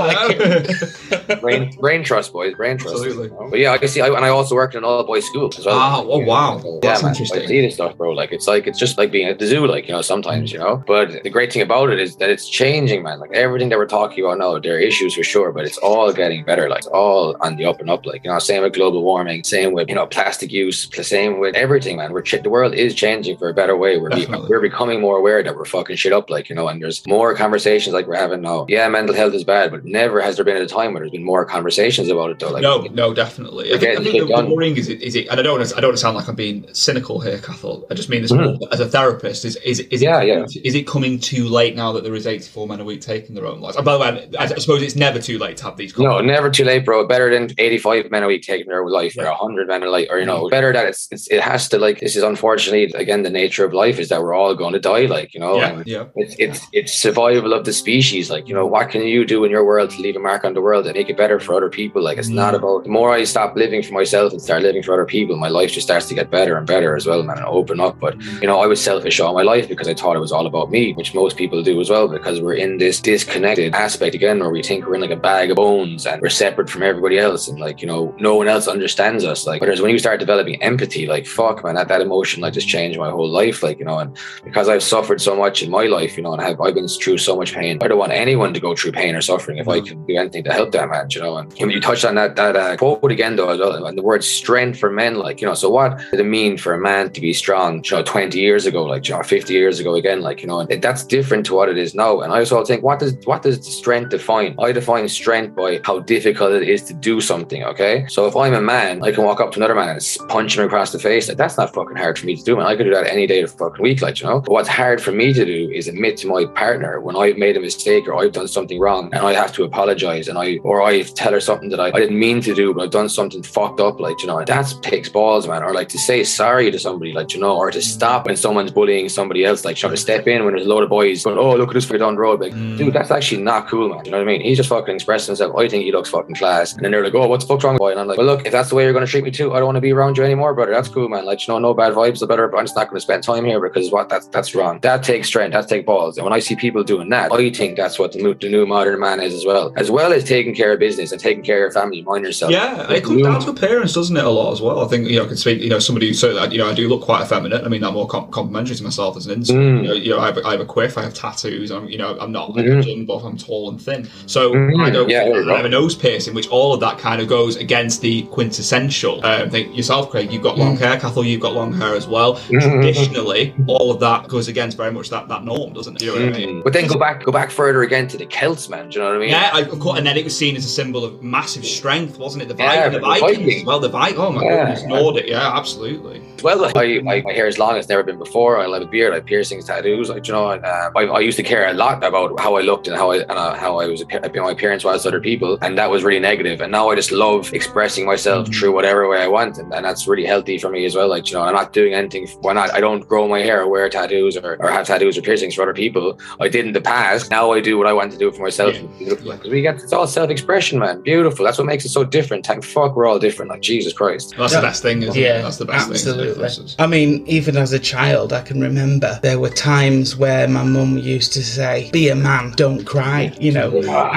you. Brain trust, boys. Brain trust. Absolutely. You know? But yeah, I see. And I also worked in an all-boys school as well. Wow! So, That's man, interesting. I see this stuff, bro. Like, it's just like being at the zoo, like, you know, sometimes, you know. But the great thing about it is that it's changing, man. Like, everything that we're talking about now, there are issues for sure, but it's all getting better. Like, it's all on the up and up. Like, you know, same with global warming, same with, you know, plastic use, same with everything, man. The world is changing for a better way. We're becoming more aware that we're fucking shit up, like, you know, and there's more conversations like we're having now. Yeah, mental health is bad, but never has there been a time where there's been more conversations about it, though. Like, no, definitely. I think the worrying is it, and I don't want to sound like I'm being cynical here, Cathal. I just mean this more as a therapist. Is it coming too late now that there is 84 men a week taking their own lives? And by the way, I suppose it's never too late to have these conversations. No, never too late, bro. Better than 85 men a week taking their life, or 100 men a life, or, you know, better that it has to, like, this is unfortunately, again, the nature of life is that we're all going to die, like, you know. It's survival of the species, like, you know, what can you do in your world to leave a mark on the world and make it better for other people? Like, it's not about, the more I stop living for myself and start living for other people, my life just starts to get better and better as well, man, and open up. But, you know, I was selfish all my life because I thought it was all about me, which most people do as well, because we're in this disconnected aspect again, where we think we're in like a bag of bones and we're separate from everybody else, and like, you know, no one else understands us. Like, whereas when you start developing empathy, like, fuck, man, that emotion like just changed my whole life. Like, you know, and because I've suffered so much in my life, you know, and I've been through so much pain, I don't want anyone to go through pain or suffering if I can do anything to help them, man, you know. And when you touched on that quote again though as well, and the word strength for men, like, you know, so what did it mean for a man to be strong, you know, 20 years ago, like, you know, 50 years ago again, like, you know, and that's different to what it is now. And I also think, what does strength define? I define strength by how difficult it is to do something. Okay, so if I'm a man, I can walk up to another man and punch him across the face. Like, that's not fucking hard for me to do, man. I could do that any day of the fucking week, like, you know. But what's hard for me to do is admit to my partner when I've made a mistake or I've done something wrong, and I have to apologize, and I tell her something that I didn't mean to do, but I've done something fucked up, like, you know. That takes balls, man. Or like to say sorry to somebody, like, you know, or to stop when someone's bullying somebody else, like, trying to step in when there's a load of boys going, oh, look at this fucker down the road, like, dude, that's actually not cool, man. You know what I mean? He's just fucking expressing himself. I think he looks fucking class. And then they're like, oh, what's the fuck's wrong with boy? And I'm like, well, look, if that's the way you're going to treat me too, I don't want to be around you anymore, brother. That's cool, man. Like, you know, no bad vibes, but I'm just not going to spend time here because that's wrong. That takes strength. That takes balls. And when I see people doing that, I think that's what the new modern man is as well as taking care of business and taking care of family. Mind yourself. Yeah, it comes down to appearance, doesn't it? A lot as well. I think, you know, I can speak, you know, somebody who said that, you know, I do look quite effeminate. I mean, I'm more complimentary to myself as an insult. You know, I have a quiff, I have tattoos. I'm not like a gym buff. I'm tall and thin. So I don't I have a nose piercing, which all of that kind of goes against the quintessential. I think yourself, Craig, you've got long hair. Cathal, you've got long hair as well. Traditionally, all of that goes against very much that norm, doesn't it? You know what I mean? But then go back further again to the Celts, man. Do you know what I mean? Yeah, of course. And then it was seen as a symbol of massive strength, wasn't it? The Vikings as well. The Vikings. Oh my goodness, Nordic. Yeah, absolutely. Well, my hair is long. It's never been before. I have a beard. I have piercings, tattoos. Like, you know, I used to care a lot about how I looked and how I was, my appearance was to other people, and that was really negative. And now I just love expressing myself through whatever way I want, and that's really healthy for me as well. Like, you know, I'm not doing anything. Why not? I don't grow my hair or wear tattoos or have tattoos or piercings for other people. I did in the past. Now I do what I want to do for myself. Because it's all self-expression, man. Beautiful. That's what makes it so different. Thank fuck we're all different. Like, Jesus Christ. That's the best thing, isn't it? That's the best absolutely. thing. I mean, even as a child, I can remember there were times where my mum used to say, "Be a man, don't cry." You know,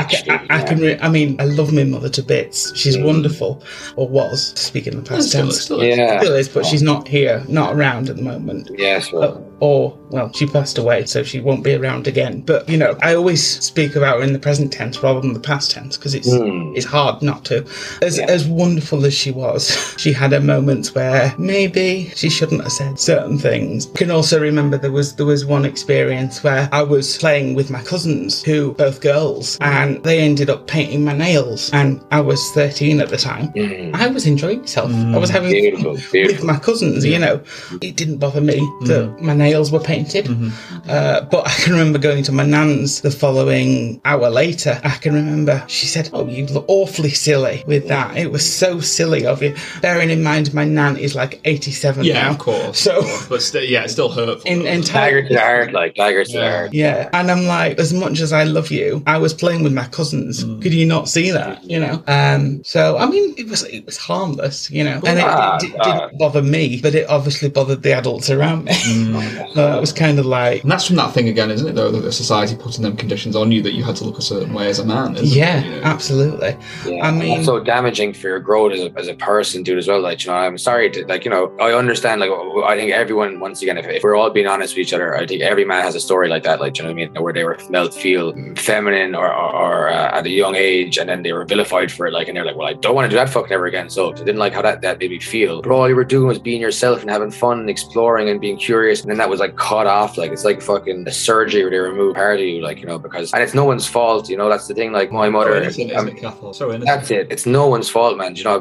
I mean, I love my mother to bits. She's wonderful, or was. Speaking of past tense, still is, but she's not here, not around at the moment. Yes, well. Well, she passed away, so she won't be around again. But, you know, I always speak about her in the present tense rather than the past tense, because it's hard not to. As wonderful as she was, she had her moments where maybe she shouldn't have said certain things. I can also remember there was one experience where I was playing with my cousins, who both girls, and they ended up painting my nails, and I was 13 at the time. I was enjoying myself. I was having fun with my cousins, you know. It didn't bother me that my nails were painted. But I can remember going to my nan's the following hour later. I can remember she said, "Oh, you look awfully silly with that. It was so silly of you." Bearing in mind my nan is like 87 now. Yeah, of course. So, but still, it's still hurtful. Dagger to the heart, like dagger to the heart. Yeah, and I'm like, as much as I love you, I was playing with my cousins. Could you not see that? You know. So I mean, it was harmless, you know, and it didn't bother me, but it obviously bothered the adults around me. It was kind of like, and that's from that thing again, isn't it? Though that the society putting them conditions on you that you had to look a certain way as a man. Absolutely. Yeah, I mean, that's so damaging for your growth as a person, dude, as well. Like, you know, I'm sorry to, like, you know, I understand. Like, I think everyone, once again, if we're all being honest with each other, I think every man has a story like that. Like, you know what I mean, where they were feel feminine or at a young age, and then they were vilified for it. Like, and they're like, well, I don't want to do that fucking ever again. So I didn't like how that made me feel. But all you were doing was being yourself and having fun and exploring and being curious, and then that was like cut off. Like, it's like fucking a surgery where they remove part of you, like, you know, because, and it's no one's fault, you know. That's the thing. Like, my mother, that's it. It's no one's fault, man. You know, a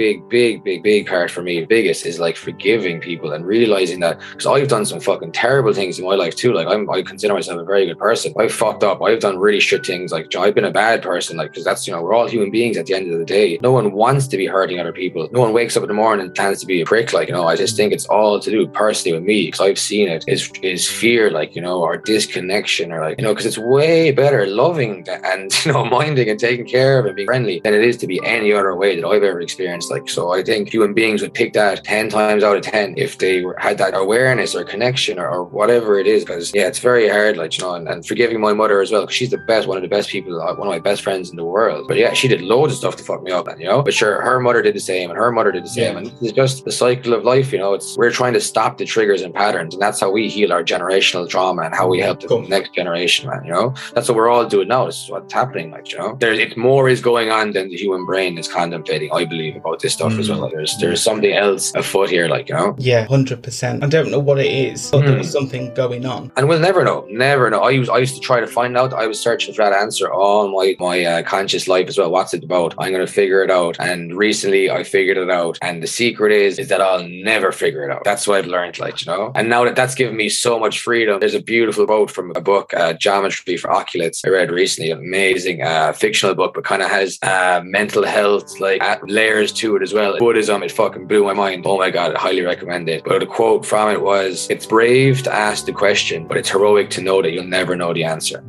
big part for me, biggest, is like forgiving people and realizing that, because I've done some fucking terrible things in my life too. Like, I consider myself a very good person. I've fucked up. I've done really shit things. Like, I've been a bad person. Like, because that's, you know, we're all human beings at the end of the day. No one wants to be hurting other people. No one wakes up in the morning and plans to be a prick. Like, you know, I just think it's all to do personally with me, because I've seen it is fear, like, or disconnection, or like, because it's way better loving and, minding and taking care of and being friendly than it is to be any other way that I've ever experienced. Like, so I think human beings would pick that 10 times out of 10 if they had that awareness or connection or whatever it is. Because it's very hard, like, and forgiving my mother as well, because she's the best, one of the best people, one of my best friends in the world. But she did loads of stuff to fuck me up, and but sure, her mother did the same, and her mother did the same, and it's just the cycle of life. We're trying to stop the triggers and patterns, and that's how we heal our generational trauma and how we help the next generation, man. That's what we're all doing now. This is what's happening, like, it's more is going on than the human brain is contemplating, I believe, about this stuff as well. Like, there's something else afoot here, like, Yeah, 100%. I don't know what it is, but there's something going on, and we'll never know. I used to try to find out. I was searching for that answer all my conscious life as well. What's it about? I'm going to figure it out. And recently I figured it out. And the secret is that I'll never figure it out. That's what I've learned, like, And now that's given me so much freedom. There's a beautiful quote from a book, Geometry for Oculates, I read recently. An amazing fictional book, but kind of has mental health, like, layers to it as well. Buddhism, it fucking blew my mind. Oh my God, I highly recommend it. But the quote from it was, it's brave to ask the question, but it's heroic to know that you'll never know the answer.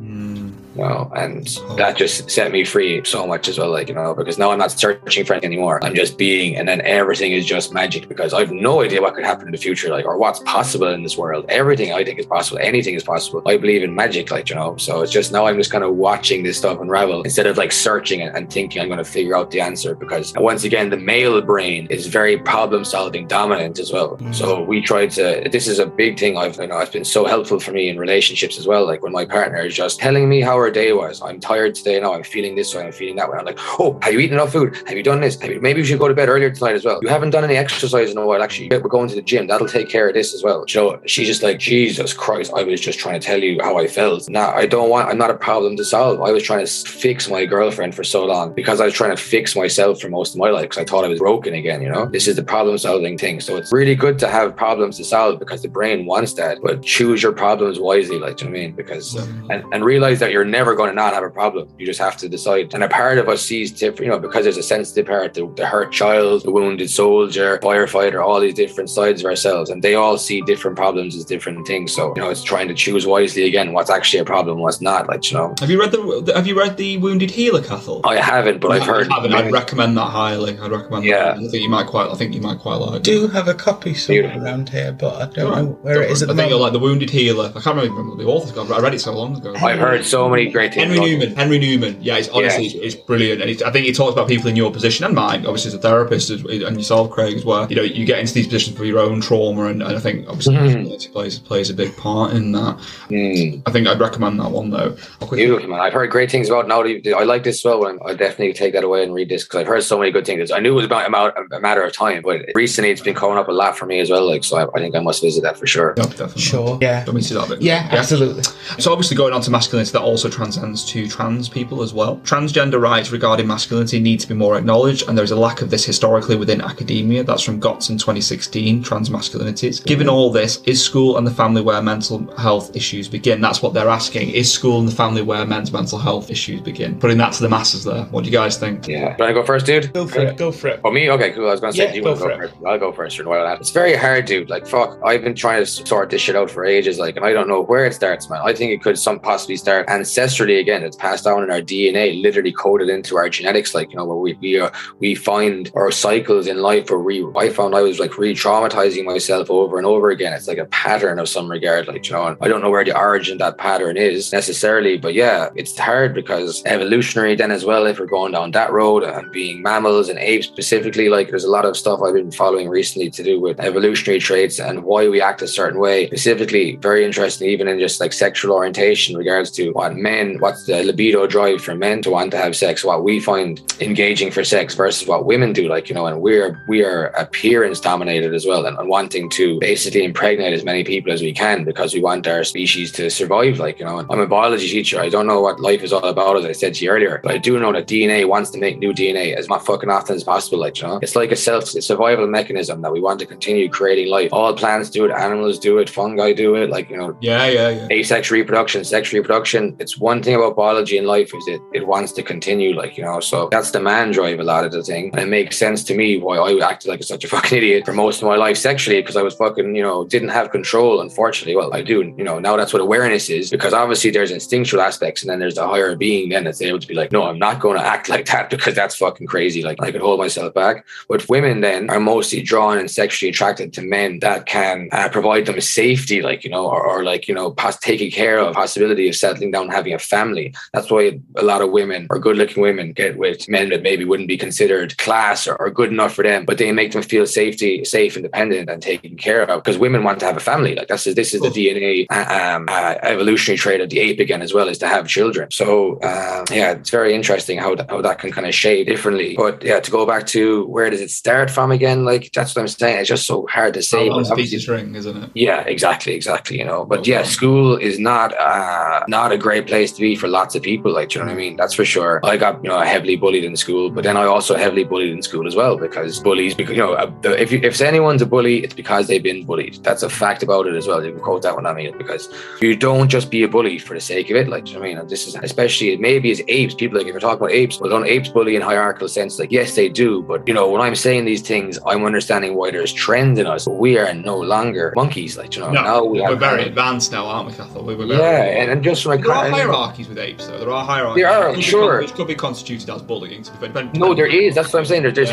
And that just set me free so much as well, like, because now I'm not searching for anything anymore. I'm just being, and then everything is just magic, because I have no idea what could happen in the future, like, or what's possible in this world. Everything I think is possible. Anything is possible. I believe in magic, like, so it's just now I'm just kind of watching this stuff unravel instead of like searching and thinking I'm going to figure out the answer, because once again, the male brain is very problem solving dominant as well. So we try to, this is a big thing it's been so helpful for me in relationships as well. Like, when my partner is just telling me how her day was, I'm tired today, now I'm feeling this way, I'm feeling that way. I'm like, oh, have you eaten enough food? Have you done this? Maybe you should go to bed earlier tonight as well. You haven't done any exercise in a while. Actually, we're going to the gym. That'll take care of this as well. She's just like, Jesus Christ, I was just trying to tell you how I felt. Nah, I'm not a problem to solve. I was trying to fix my girlfriend for so long because I was trying to fix myself for most of my life because I thought I was broken again, This is the problem solving thing. So it's really good to have problems to solve because the brain wants that, but choose your problems wisely, like, do you know what I mean? Because, and realize that you're never going to not have a problem. You just have to decide. And a part of us sees different, because there's a sensitive part, the hurt child, the wounded soldier, firefighter, all these different sides of ourselves, and they all see different problems as different things. So, it's trying to choose wisely again what's actually a problem, what's not, like, Have you read the Wounded Healer, Cathal? I haven't, but I've heard. I'd recommend that highly. I'd recommend that. I think you might quite like it. I do have a copy somewhere around here, but I don't know where it is at the moment. I think you'll like The Wounded Healer. I can't remember the author's got, but I read it so long ago. I've heard so many great things. Henry Newman. Yeah, it's honestly, it's brilliant. And I think he talks about people in your position and mine, obviously as a therapist, and yourself, Craig, as well. You get into these positions for your own trauma, and I think obviously plays a big part in that. I think I'd recommend that one though. Beautiful, man. I've heard great things about it. Now I like this as well. I'll definitely take that away and read this because I've heard so many good things. I knew it was about a matter of time, but recently it's been coming up a lot for me as well. Like, so I think I must visit that for sure. Yep, definitely. Sure. Yeah. Let me see that bit. Yeah, absolutely. So obviously going on to masculinity, that also transcends to trans people as well. Transgender rights regarding masculinity need to be more acknowledged, and there's a lack of this historically within academia. That's from Gotts in 2016, Trans Masculinities. Given all this, is school and the family where mental health issues begin? That's what they're asking. Is school and the family where men's mental health issues begin? Putting that to the masses there. What do you guys think? Yeah. Do I go first, dude? Go for it. Oh, me? Okay, cool. I was going to say, do you want to go first? I'll go first for a while. It's very hard, dude. Like, fuck. I've been trying to sort this shit out for ages, like, and I don't know where it starts, man. I think it could possibly start ancestrally again. It's passed down in our DNA, literally coded into our genetics, like, where we find our cycles in life where I found I was like re-traumatizing myself over and over again. It's like a pattern of some regard, like, and I don't know where the origin of that pattern is necessarily, but yeah, it's hard because evolutionary then as well, if we're going down that road and being mammals and apes specifically, like, there's a lot of stuff I've been following recently to do with evolutionary traits and why we act a certain way. Specifically, very interesting, even in just like sexual orientation in regards to what's the libido drive for men to want to have sex, what we find engaging for sex versus what women do, like, and we are appearance dominated as well, and wanting to basically impregnate as many people as we can because we want our species to survive, like, I'm a biology teacher. I don't know what life is all about, as I said to you earlier, but I do know that DNA wants to make new DNA as fucking often as possible, like, it's like a survival mechanism that we want to continue creating life. All plants do it, animals do it, fungi do it, like, asexual reproduction, sexual reproduction. It's it's one thing about biology in life is it wants to continue, like, you know, so that's the man drive a lot of the thing. And it makes sense to me why I acted like such a fucking idiot for most of my life sexually, because I was fucking, you know, didn't have control, unfortunately. Well, I do, you know, now that's what awareness is, because obviously there's instinctual aspects and then there's the higher being then that's able to be like, no, I'm not going to act like that because that's fucking crazy. Like, I could hold myself back. But women then are mostly drawn and sexually attracted to men that can provide them safety, like, you know, or like, you know, taking care of possibility of settling down, having a family. That's why a lot of women or good looking women get with men that maybe wouldn't be considered class or good enough for them, but they make them feel safe, independent and taken care of, because women want to have a family. Like this is the DNA evolutionary trait of the ape again, as well, is to have children. So yeah, it's very interesting how that can kind of shape differently. But yeah, to go back to where does it start from again? Like, that's what I'm saying. It's just so hard to say. Species ring, isn't it? Yeah, exactly. You know, but yeah, school is not a great place to be for lots of people. Like, you know what I mean? That's for sure. I got, you know, heavily bullied in school, but then I also heavily bullied in school as well, because bullies, because, you know, if anyone's a bully, it's because they've been bullied. That's a fact about it as well. You can quote that one on me, because you don't just be a bully for the sake of it. Like, you know what I mean? And this is especially maybe as apes, people, like, if you're talking about apes, well, don't apes bully in hierarchical sense? Like, yes, they do. But, you know, when I'm saying these things, I'm understanding why there's trends in us. We are no longer monkeys. Like, you know, now we're very advanced now, aren't we, Cathal? And just like, there are hierarchies with apes, though. There are hierarchies. There are, sure. Which could be constituted as bullying. No, there is. That's what I'm saying. There's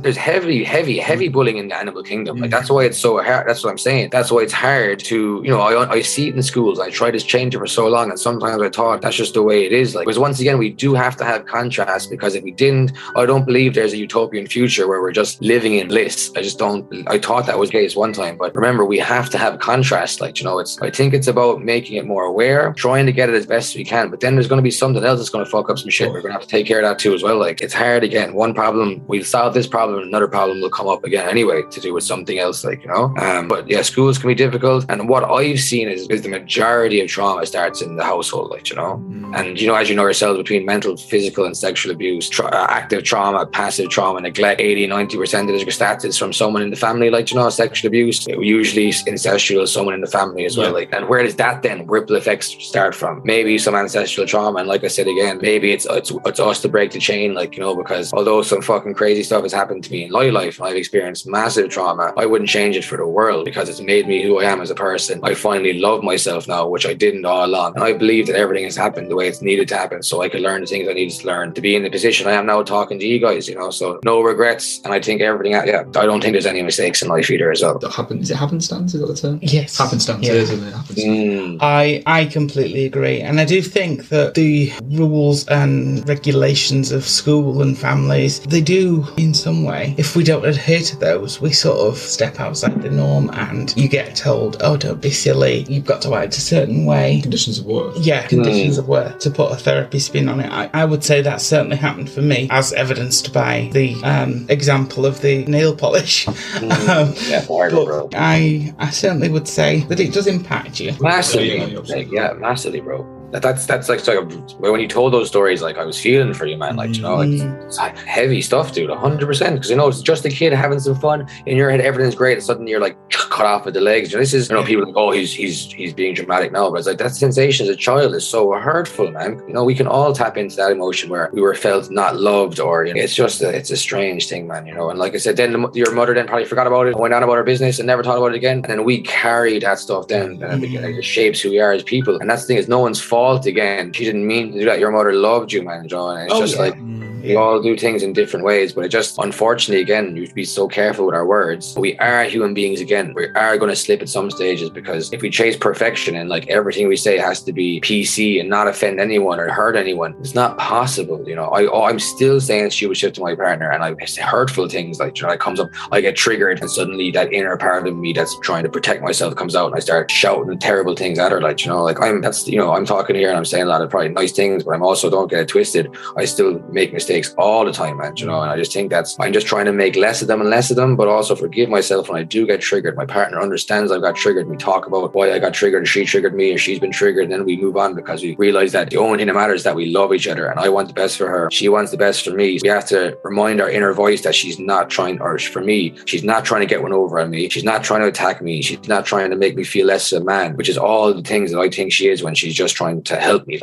heavy bullying in the animal kingdom. Like, that's why it's so hard. That's what I'm saying. That's why it's hard to, you know, I see it in schools. I tried to change it for so long, and sometimes I thought that's just the way it is. Like, because once again, we do have to have contrast, because if we didn't, I don't believe there's a utopian future where we're just living in bliss. I just don't. I thought that was the case one time, but remember, we have to have contrast. Like, you know, I think it's about making it more aware, trying to get it as best we can. But then there's going to be something else that's going to fuck up some shit. We're going to have to take care of that too as well. Like, it's hard again. One problem, we'll solve this problem, another problem will come up again anyway to do with something else, like, you know. But yeah, schools can be difficult. And what I've seen is the majority of trauma starts in the household, like, you know. And, you know, as you know yourselves, between mental, physical and sexual abuse, active trauma, passive trauma, neglect, 80-90% of the stats is from someone in the family, like, you know, sexual abuse, usually incestual, someone in the family as well. Like, and where does that then ripple effects start from? Maybe some ancestral trauma, and like I said again, maybe it's us to break the chain, like, you know, because although some fucking crazy stuff has happened to me in my life, and I've experienced massive trauma, I wouldn't change it for the world, because it's made me who I am as a person. I finally love myself now, which I didn't all along, and I believe that everything has happened the way it's needed to happen, so I could learn the things I needed to learn to be in the position I am now talking to you guys, you know. So no regrets, and I think everything, I don't think there's any mistakes in life either as well. Is it happenstance? Is that the term? Yes. Happenstance, isn't it? I completely agree, and I do think that the rules and regulations of school and families, they do in some way, if we don't adhere to those, we sort of step outside the norm, and you get told, oh, don't be silly, you've got to act a certain way. Conditions of work. Yeah, conditions of work, to put a therapy spin on it. I would say that certainly happened for me, as evidenced by the example of the nail polish. But I certainly would say that it does impact you. Massively. Massively, bro. That's like when you told those stories, like, I was feeling for you, man. Like, you know, like, it's like heavy stuff, dude. 100%. Because, you know, it's just a kid having some fun. In your head, everything's great, and suddenly you're like cut off with the legs. You know, this is, you know, people are like, oh, he's being dramatic now, but it's like that sensation as a child is so hurtful, man. You know, we can all tap into that emotion where we were felt not loved, or, you know, it's just it's a strange thing, man. You know, and like I said, then your mother then probably forgot about it, went on about her business, and never thought about it again. And then we carry that stuff then, and it shapes who we are as people. And that's the thing, is no one's fault again. She didn't mean to do that. Your mother loved you, man, John. And it's like we all do things in different ways, but it just, unfortunately, again, you have to be so careful with our words. We are human beings again. We are going to slip at some stages, because if we chase perfection and like everything we say has to be PC and not offend anyone or hurt anyone, it's not possible. You know, I'm still saying stupid to my partner, and I say hurtful things, like, you know, it comes up, I get triggered, and suddenly that inner part of me that's trying to protect myself comes out, and I start shouting terrible things at her, like, you know, like I'm talking here and I'm saying a lot of probably nice things, but I'm also, don't get it twisted, I still make mistakes mistakes all the time, man, and I just think I'm just trying to make less of them, but also forgive myself when I do get triggered. My partner understands I've got triggered. We talk about why I got triggered, or she triggered me, or she's been triggered, and then we move on because we realize that the only thing that matters is that we love each other, and I want the best for her. She wants the best for me. We have to remind our inner voice that she's not trying, or for me, she's not trying to get one over on me. She's not trying to attack me. She's not trying to make me feel less of a man, which is all the things that I think she is when she's just trying to help me.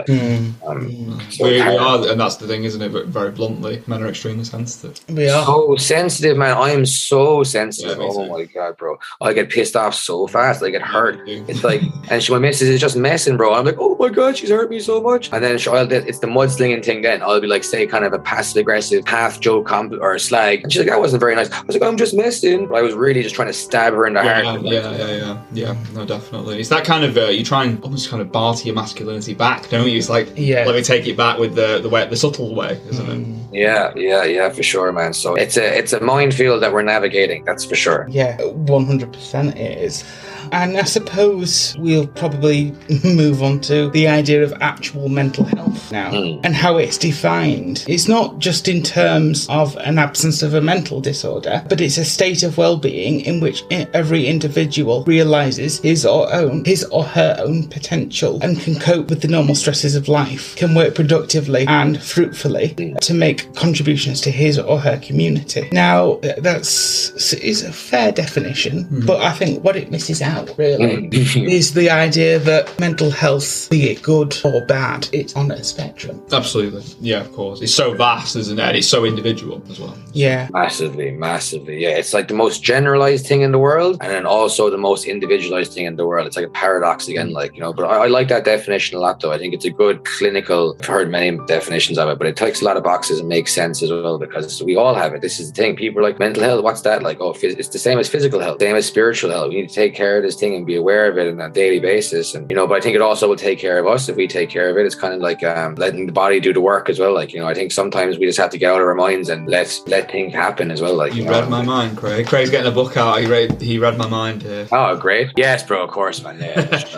We are, and that's the thing, isn't it? But very bluntly, men are extremely sensitive. We are so sensitive, man. I am so sensitive. Oh my god, bro! I get pissed off so fast. I get hurt. It's like, and my missus is just messing, bro. I'm like, oh my god, she's hurt me so much. And then it's the mudslinging thing. Then I'll be like, say, kind of a passive aggressive, half joke or slag, and she's like, that wasn't very nice. I was like, I'm just messing. But I was really just trying to stab her in the heart. Yeah. No, definitely. It's that kind of you try and almost kind of barter your masculinity back, don't you? It's like, let me take it back with the subtle way, isn't it? Yeah, for sure, man. So it's a minefield that we're navigating. That's for sure. Yeah, 100% it is. And I suppose we'll probably move on to the idea of actual mental health now and how it's defined. It's not just in terms of an absence of a mental disorder, but it's a state of well-being in which every individual realises his or her own potential and can cope with the normal stresses of life, can work productively and fruitfully to make contributions to his or her community. Now, is a fair definition, but I think what it misses out really is the idea that mental health, be it good or bad, it's on a spectrum. Absolutely. Yeah, of course. It's so vast, isn't it? It's so individual as well. Yeah. Massively. Yeah, it's like the most generalized thing in the world, and then also the most individualized thing in the world. It's like a paradox again, but I like that definition a lot, though. I think it's a good clinical, I've heard many definitions of it, but it ticks a lot of boxes and makes sense as well, because we all have it. This is the thing. People are like, mental health, what's that? Like, it's the same as physical health, same as spiritual health. We need to take care of this thing and be aware of it on a daily basis. And, but I think it also will take care of us if we take care of it. It's kind of like letting the body do the work as well. I think sometimes we just have to get out of our minds and let things happen as well. You read my mind, Craig. Craig's getting a book out. He read my mind. Oh, great. Yes, bro, of course, man. Yeah.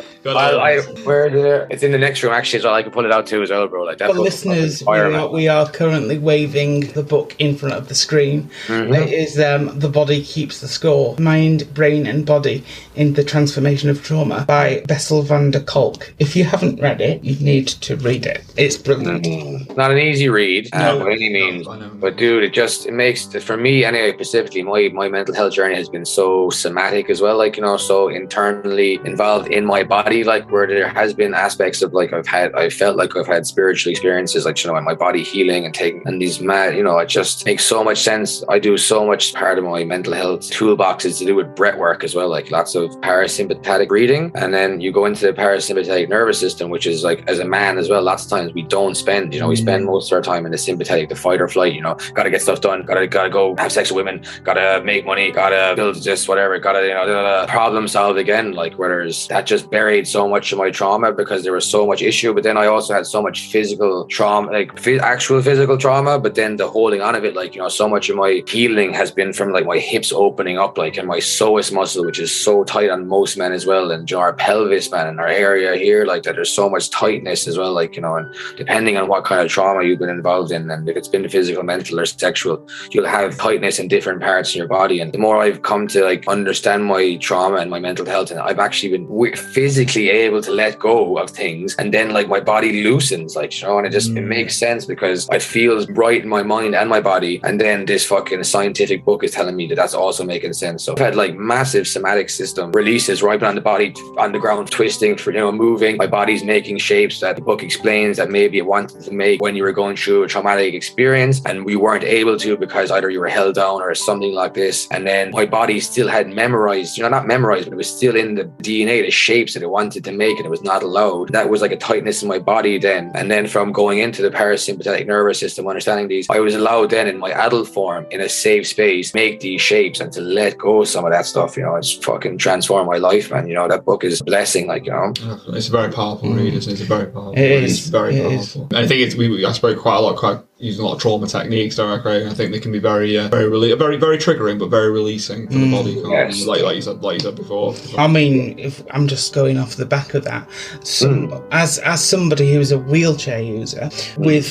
It's in the next room actually, so I can pull it out too as well, bro. Like that. For listeners, we are currently waving the book in front of the screen. It is The Body Keeps the Score: Mind, Brain and Body in the Transformation of Trauma by Bessel van der Kolk. If you haven't read it, you need to read it. It's brilliant. Not an easy read by any means, but dude, it makes, for me anyway, specifically, my mental health journey has been so somatic as well, so internally involved in my body, where there has been aspects of I felt like I've had spiritual experiences, in my body healing and these mad, it just makes so much sense. I do so much part of my mental health toolbox is to do with breath work as well, lots of parasympathetic breathing, and then you go into the parasympathetic nervous system, which is as a man as well, lots of times we don't spend, we spend most of our time in the sympathetic, the fight or flight, gotta get stuff done, gotta go have sex with women, gotta make money, gotta build this, whatever, gotta problem solve again, whereas that just buried so much of my trauma because there was so much issue. But then I also had so much physical trauma, actual physical trauma, but then the holding on of it, so much of my healing has been from my hips opening up, and my psoas muscle, which is so tight on most men as well, and our pelvis, man, and our area here, that there's so much tightness as well, and depending on what kind of trauma you've been involved in, and if it's been physical, mental or sexual, you'll have tightness in different parts of your body. And the more I've come to understand my trauma and my mental health, and I've actually been physically able to let go of things, and then my body loosens, and it makes sense because it feels right in my mind and my body. And then this fucking scientific book is telling me that that's also making sense. So I've had massive somatic system releases right on the body, on the ground, twisting, for moving. My body's making shapes that the book explains that maybe it wanted to make when you were going through a traumatic experience and we weren't able to because either you were held down or something like this. And then my body still had memorized, not memorized, but it was still in the DNA, the shapes that it wanted to make, and it was not allowed. That was a tightness in my body then. And then from going into the parasympathetic nervous system, understanding these, I was allowed then in my adult form, in a safe space, make these shapes and to let go of some of that stuff. It's fucking transformed my life, man. That book is a blessing, It's a very powerful read, isn't it? It's a very powerful read. It's very powerful. And I think I spoke quite a lot, using a lot of trauma techniques, don't I, Craig? And I think they can be very triggering, but very releasing for the body. Yes. Like you said before. I mean, if I'm just going off the back of that, as somebody who's a wheelchair user with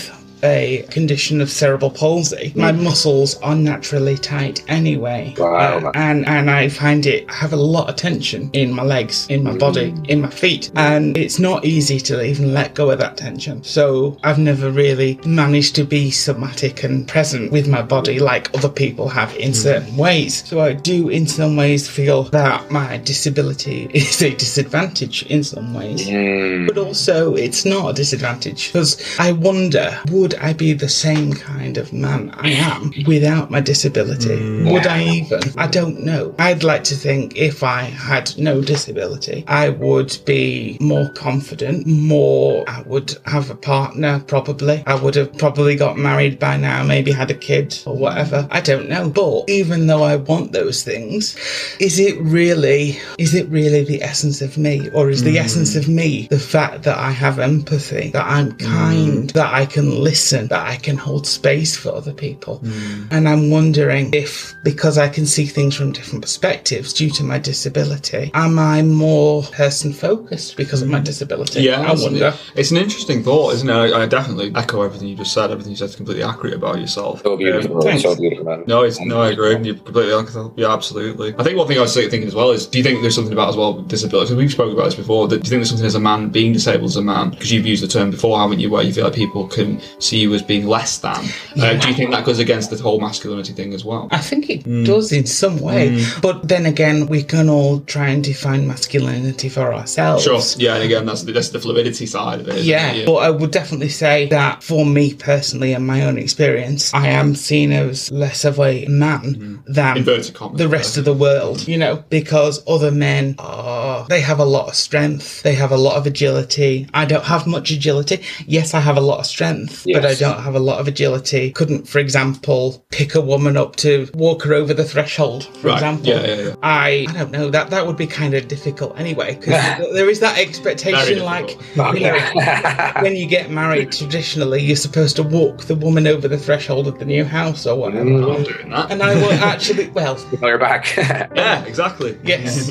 a condition of cerebral palsy. My muscles are naturally tight anyway. Wow. And I find I have a lot of tension in my legs, in my body, in my feet. And it's not easy to even let go of that tension. So I've never really managed to be somatic and present with my body like other people have in certain ways. So I do in some ways feel that my disability is a disadvantage in some ways. But also it's not a disadvantage, because I wonder, would I be the same kind of man I am without my disability? Would I even? I don't know. I'd like to think if I had no disability, I would be more confident, I would have a partner probably. I would have probably got married by now, maybe had a kid or whatever. I don't know. But even though I want those things, is it really the essence of me? Or is the essence of me the fact that I have empathy, that I'm kind, that I can listen, that I can hold space for other people? And I'm wondering if, because I can see things from different perspectives due to my disability, am I more person focused because of my disability? Yeah, I wonder. It's an interesting thought, isn't it? I definitely echo everything you just said. Everything you said is completely accurate about yourself. So beautiful. So beautiful, man. No, I agree. You're completely honest. Yeah, absolutely. I think one thing I was thinking as well is, do you think there's something about as well with disability? We've spoken about this before. Do you think there's something as a man, being disabled as a man, because you've used the term before, haven't you, where you feel like people can see you as being less than? Do you think that goes against the whole masculinity thing as well? I think it does in some way. But then again, we can all try and define masculinity for ourselves. Sure. Yeah, and again, that's the fluidity side of it. Yeah, but I would definitely say that for me personally and my own experience, I am seen as less of a man than the rest of the world, you know, because other men they have a lot of strength, they have a lot of agility. I don't have much agility. Yes, I have a lot of strength, but I don't have a lot of agility. Couldn't, for example, pick a woman up to walk her over the threshold, for example. Yeah. I don't know, that would be kind of difficult anyway, because there is that expectation, like, you know, when you get married, traditionally, you're supposed to walk the woman over the threshold of the new house or whatever. I'm not doing that. And I will actually, well... You're back. Yeah, exactly. Yes.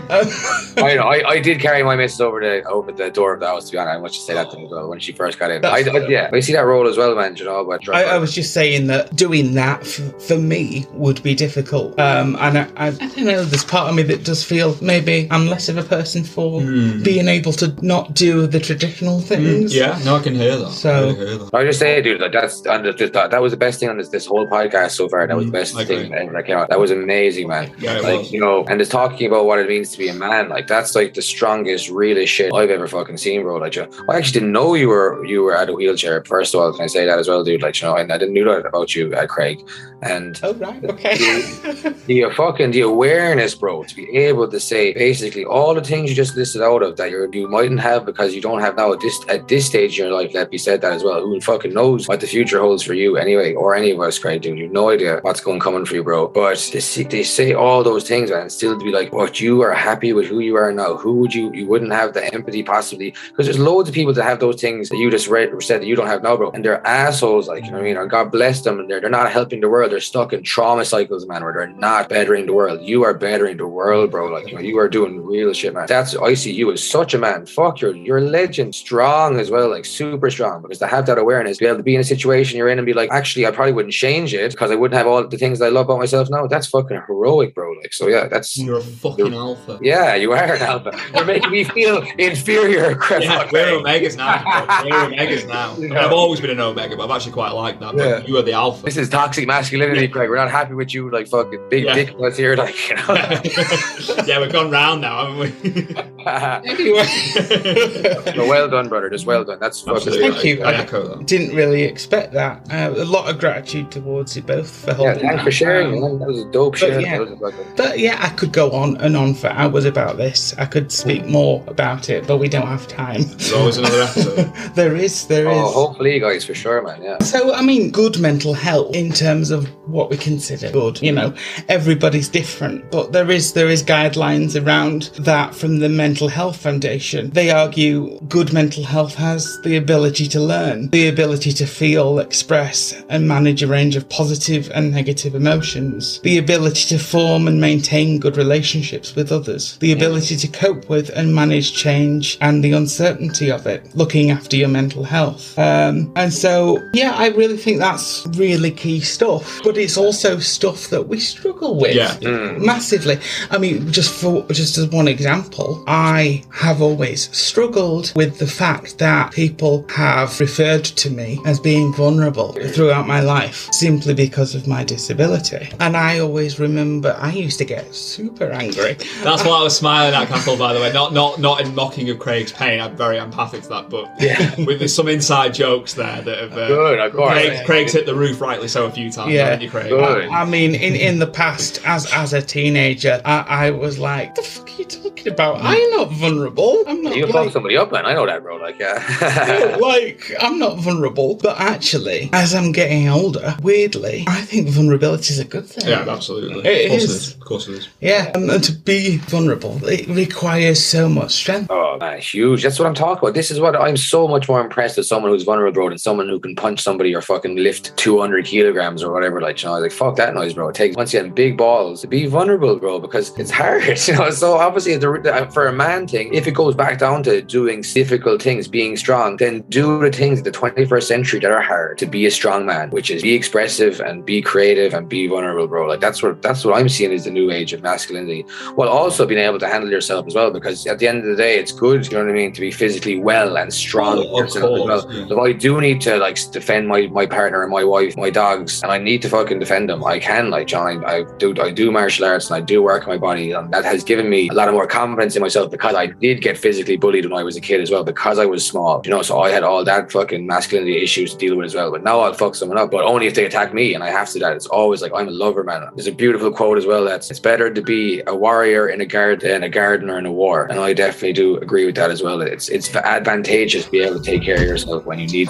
I did carry my missus over the door of the house, to be honest. I must say that to her as well when she first got in. I see that role as well, man, you know. But I was just saying that doing that for me would be difficult. And I don't know, there's part of me that does feel maybe I'm less of a person for being able to not do the traditional things. Yeah, no, I can hear that. So I just say, dude, that was the best thing on this whole podcast so far. That was the best thing that came out. That was amazing, man. Yeah, like, you know, and just talking about what it means to be a man, like that's like the strongest, realest shit I've ever fucking seen, bro. Like, I actually didn't know you were at a wheelchair. First of all, can I say that as well, dude? Like, you know, and I didn't know that about you, Craig. And the awareness, bro, to be able to say basically all the things you just listed out of that you mightn't have because you don't have now at this stage in your life. Let me said that as well. Who fucking knows what the future holds for you anyway, or any of us, Craig, dude? You've no idea what's coming for you, bro. But they say all those things, man, and still to be like, what, you are happy with who you are now? Who would you wouldn't have the empathy possibly, because there's loads of people that have those things that you just said that you don't have now, bro, and they're assholes, like, you know what I mean? Or God bless them, and they're not helping the world. They're stuck in trauma cycles, man, where they're not bettering the world. You are bettering the world, bro. Like, you know, you are doing real shit, man. I see you as such a man. Fuck, you're a legend. Strong as well, like super strong, because to have that awareness, be able to be in a situation you're in and be like, actually, I probably wouldn't change it because I wouldn't have all the things I love about myself now. That's fucking heroic, bro. Like, so yeah, you're a fucking alpha. Yeah, you are an alpha. You're making me feel inferior. Yeah, we're omegas now. I've always been an omega, but I've actually quite liked that. Yeah. You are the alpha. This is toxic masculinity, Craig. We're not happy with you, like fucking big dick nuts here, like, you know. Yeah, we've gone round now, haven't we? anyway. No, well done, brother. Just well done. That's fucking. Thank you. I echo that. Didn't really expect that. A lot of gratitude towards you both for holding. Thanks for sharing. Man. That was a dope shit. But yeah, I could go on and on for hours about this. I could speak more about it, but we don't have time. There's always another episode. There is. Hopefully, guys, for sure, man. Yeah. So, I mean, good mental health in terms of what we consider good. You know, everybody's different, but there is guidelines around that from the Mental Mental Health Foundation, they argue good mental health has the ability to learn, the ability to feel, express, and manage a range of positive and negative emotions, the ability to form and maintain good relationships with others, the ability to cope with and manage change and the uncertainty of it, looking after your mental health. And so, yeah, I really think that's really key stuff, but it's also stuff that we struggle with massively. I mean, just as one example, I have always struggled with the fact that people have referred to me as being vulnerable throughout my life simply because of my disability. And I always remember I used to get super angry. That's why I was smiling at, Cathal, by the way. Not in mocking of Craig's pain. I'm very empathic to that, but with some inside jokes there that have good, of course. Craig's hit the roof rightly so a few times, haven't you, Craig? I mean, in the past, as a teenager, I was like, the fuck are you talking about? I'm not vulnerable. I'm not. You fuck somebody up, man. I know that, bro. Like, I'm not vulnerable. But actually, as I'm getting older, weirdly, I think vulnerability is a good thing. Yeah, absolutely. Of course it is. Yeah, and to be vulnerable, it requires so much strength. Oh, man, huge. That's what I'm talking about. This is what I'm so much more impressed with someone who's vulnerable, bro, than someone who can punch somebody or fucking lift 200 kilograms or whatever. Like, you know, like, fuck that noise, bro. It takes, once you have big balls, to be vulnerable, bro, because it's hard, you know. So obviously, for a man thing, if it goes back down to doing difficult things, being strong, then do the things of the 21st century that are hard to be a strong man, which is be expressive and be creative and be vulnerable, bro. Like, that's what I'm seeing is the new age of masculinity, while also being able to handle yourself as well, because at the end of the day, it's good, you know what I mean, to be physically well and strong. As well. Yeah. If I do need to like defend my partner and my wife, my dogs, and I need to fucking defend them, I can. Like, John, I do martial arts and I do work on my body, and that has given me a lot of more confidence in myself, because I did get physically bullied when I was a kid as well, because I was small, you know, so I had all that fucking masculinity issues to deal with as well. But now I'll fuck someone up, but only if they attack me, and I have to. That it's always like, I'm a lover, man. There's a beautiful quote as well that's, it's better to be a warrior in a garden than a gardener in a war, and I definitely do agree with that as well. It's advantageous to be able to take care of yourself when you need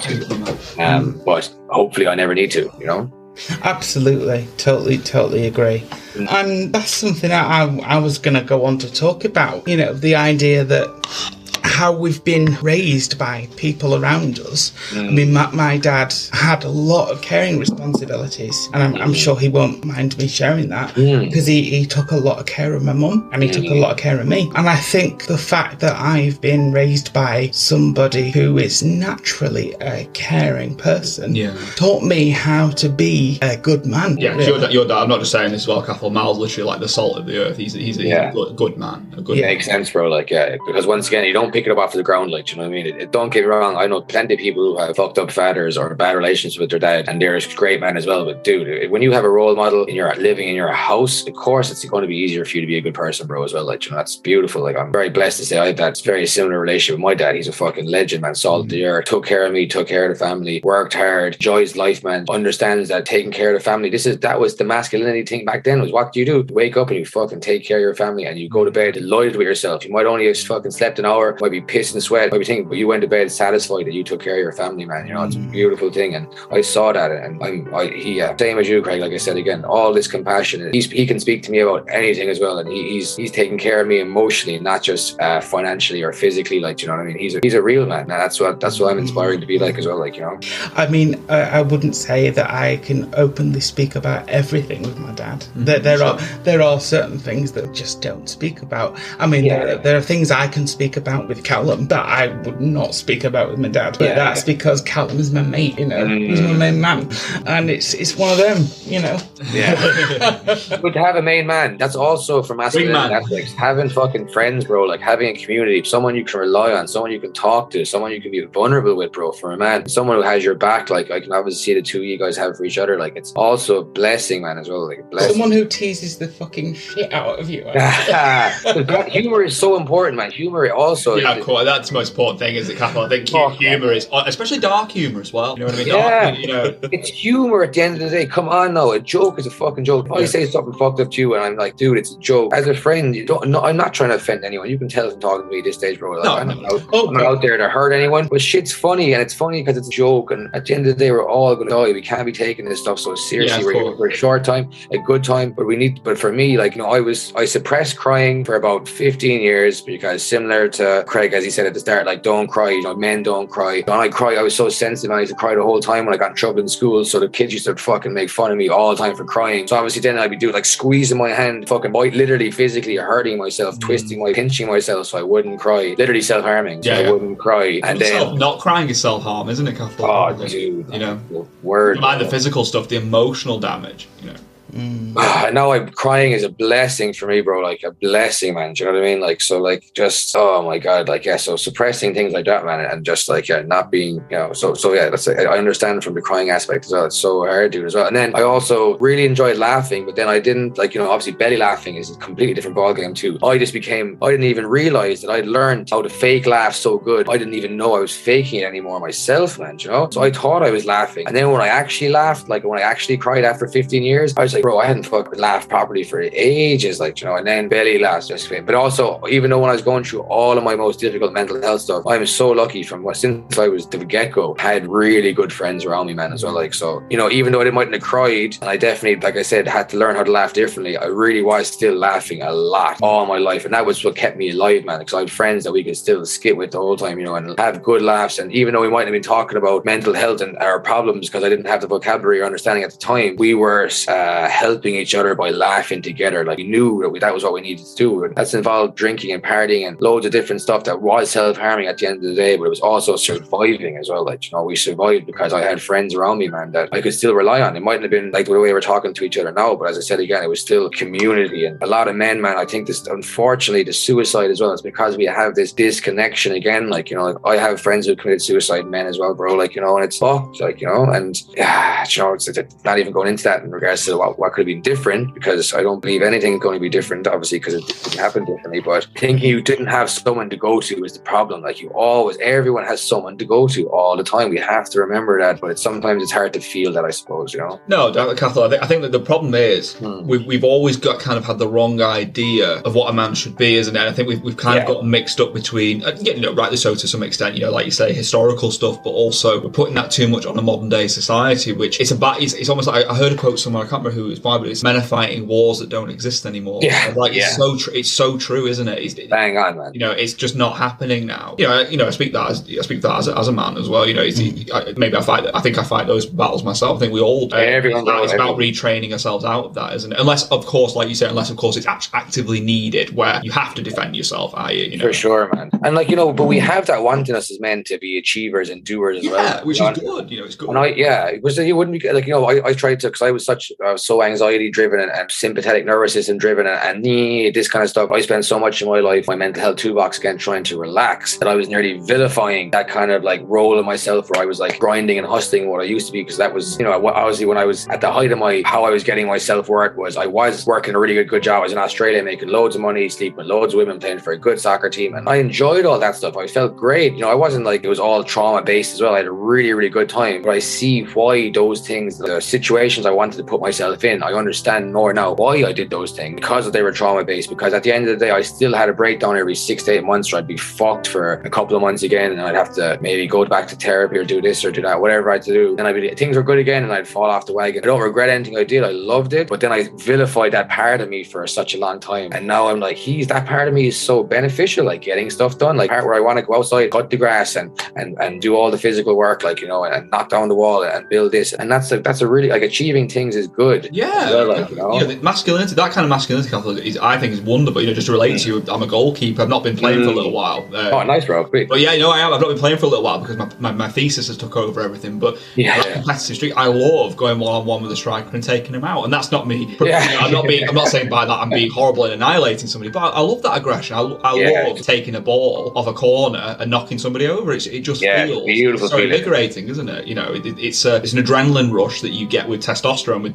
to, but hopefully I never need to, you know. Absolutely, totally agree. And that's something I was going to go on to talk about, you know, the idea that how we've been raised by people around us. I mean, my dad had a lot of caring responsibilities, and I'm sure he won't mind me sharing that, because he took a lot of care of my mum, and he took a lot of care of me. And I think the fact that I've been raised by somebody who is naturally a caring person taught me how to be a good man. Yeah, really. Your dad, I'm not just saying this as well, Cathal. Mal's literally like the salt of the earth. He's a good man. Makes sense, bro. Like, because once again, you don't pick it up off the ground, like, you know what I mean? Don't get me wrong, I know plenty of people who have fucked up fathers or bad relations with their dad, and they're a great man as well. But dude, when you have a role model and you're living in your house, of course it's going to be easier for you to be a good person, bro, as well. Like, you know, that's beautiful. Like, I'm very blessed to say I have that very similar relationship with my dad. He's a fucking legend, man. Salt of the earth, took care of me, took care of the family, worked hard, enjoys life, man, understands that taking care of the family, that was the masculinity thing back then, was what do? You wake up and you fucking take care of your family, and you go to bed delighted with yourself. You might only have fucking slept an hour, might be pissed and sweat, might be thinking, but you went to bed satisfied that you took care of your family, man. You know, it's a beautiful thing, and I saw that, and he same as you, Craig. Like I said again, all this compassion. He can speak to me about anything as well, and he's taking care of me emotionally, not just financially or physically. Like, you know what I mean? He's a real man, and that's what I'm inspiring to be like as well. Like, you know, I mean, I wouldn't say that I can openly speak about everything with my dad. There are certain things that I just don't speak about. I mean, there are things I can speak about with Callum that I would not speak about with my dad, but that's because Callum is my mate, you know. He's my main man, and it's one of them, you know. Good to have a main man. That's also for masculine aspects. Having fucking friends, bro, like having a community, someone you can rely on, someone you can talk to, someone you can be vulnerable with, bro, for a man, someone who has your back. Like, I can obviously see the two of you guys have for each other. Like, it's also a blessing, man, as well. Like, a blessing. Someone who teases the fucking shit out of you. Humor is so important, man. Humor also. Yeah, cool. That's the most important thing, is it, Cathal? I think humor is, especially dark humor as well. You know what I mean? You know, it's huge. humor at the end of the day. Come on now, a joke is a fucking joke. If I say something fucked up to you and I'm like, dude, it's a joke. As a friend, I'm not trying to offend anyone. You can tell from talking to me at this stage, bro. Like, I'm not out there to hurt anyone. But shit's funny, and it's funny because it's a joke. And at the end of the day, we're all going to die. We can't be taking this stuff so seriously. We're here for a short time, a good time. But for me, like, I suppressed crying for about 15 years because similar to Craig, as he said at the start, like, don't cry. Men don't cry. When I cry, I was so sensitive. I used to cry the whole time when I got in trouble in school. So the kids used to fucking make fun of me all the time for crying. So obviously then I'd be doing like squeezing my hand, fucking literally physically hurting myself, pinching myself so I wouldn't cry. Literally self-harming. So I wouldn't cry. And then not crying is self-harm, isn't it, Cathal? Oh, dude. You know, word. Mind the physical stuff, the emotional damage, you know. Now crying is a blessing for me, bro. Like a blessing, man. Do you know what I mean? Like, so like just, oh my God. Like, yeah. So suppressing things like that, man. And just like, yeah, not being, you know, so yeah, that's, I understand from the crying aspect as well. It's so hard, dude, as well. And then I also really enjoyed laughing, but then I didn't, like, you know, obviously belly laughing is a completely different ballgame too. I didn't even realize that I'd learned how to fake laugh so good. I didn't even know I was faking it anymore myself, man. You know? So I thought I was laughing. And then when I actually laughed, like when I actually cried after 15 years, I was like, bro, I hadn't fucking laughed properly for ages, like, you know, and then belly laughs just came. But also, even though when I was going through all of my most difficult mental health stuff, I'm so lucky since I was the get-go, I had really good friends around me, man, as well. Like, so, you know, even though I mightn't have cried, and I definitely, like I said, had to learn how to laugh differently, I really was still laughing a lot all my life. And that was what kept me alive, man, because I had friends that we could still skit with the whole time, you know, and have good laughs. And even though we might have been talking about mental health and our problems, because I didn't have the vocabulary or understanding at the time, we were helping each other by laughing together. Like, we knew that was what we needed to do. And that's involved drinking and partying and loads of different stuff that was self-harming at the end of the day, but it was also surviving as well. Like, you know, we survived because I had friends around me, man, that I could still rely on. It mightn't have been like the way we're talking to each other now, but as I said again, it was still community. And a lot of men, man, I think this, unfortunately, the suicide as well, it's because we have this disconnection again. Like, you know, like, I have friends who committed suicide, men as well, bro. Like, you know, and it's fucked, like, you know, and yeah, you know, it's not even going into that in regards to what could have been different, because I don't believe anything's going to be different, obviously, because it didn't happen differently. But thinking you didn't have someone to go to is the problem. Like, everyone has someone to go to all the time. We have to remember that, but sometimes it's hard to feel that, I suppose, you know? No, Cathal, I think that the problem is we've always kind of had the wrong idea of what a man should be, isn't it? And I think we've kind of got mixed up between, you know, rightly so to some extent, you know, like you say, historical stuff, but also we're putting that too much on a modern day society, which it's almost like, I heard a quote somewhere, I can't remember who it was by, but it's men are fighting wars that don't exist anymore. It's so true, isn't it? Bang on, man. You know, it's just not happening now. I speak that as a man as well. You know, I think I fight those battles myself. I think we all. It's about retraining ourselves out of that, isn't it? Unless, of course, like you said, it's actively needed, where you have to defend yourself. You know? For sure, man. And like, you know, but we have that wanting us as men to be achievers and doers as well. Yeah, which is good. You know, it's good. And you wouldn't be like, you know, I tried to, because I was so anxiety driven and sympathetic nervous system driven and this kind of stuff. I spent so much of my life, my mental health toolbox again, trying to relax, that I was nearly vilifying that kind of like role of myself where I was like grinding and hustling what I used to be, because that was, you know, obviously when I was at the height of how I was getting my self-worth was I was working a really good job. I was in Australia making loads of money, sleeping with loads of women, playing for a good soccer team, and I enjoyed all that stuff. I felt great. You know, I wasn't like it was all trauma based as well. I had a really, really good time, but I see why those things, the situations I wanted to put myself in, I understand more now why I did those things, because they were trauma based. Because at the end of the day, I still had a breakdown every 6 to 8 months, or I'd be fucked for a couple of months again, and I'd have to maybe go back to therapy or do this or do that, whatever I had to do. And things were good again, and I'd fall off the wagon. I don't regret anything I did. I loved it, but then I vilified that part of me for such a long time, and now I'm like, that part of me is so beneficial, like getting stuff done, like part where I want to go outside, cut the grass, and do all the physical work, like, you know, and knock down the wall and build this, and that's a really, like, achieving things is good. Yeah, like, you know, the masculinity, that kind of masculinity, I think is wonderful. You know, just to relate to you, I'm a goalkeeper. I've not been playing for a little while. Oh, nice, bro. Great. But yeah, you know, I've not been playing for a little while because my thesis has took over everything. But competitive streak, I love going one-on-one with a striker and taking him out, and that's not me. Yeah. I'm not saying by that I'm being horrible and annihilating somebody, but I love that aggression. I love taking a ball off a corner and knocking somebody over. It just feels so invigorating, isn't it? You know, it's an adrenaline rush that you get with testosterone with being male.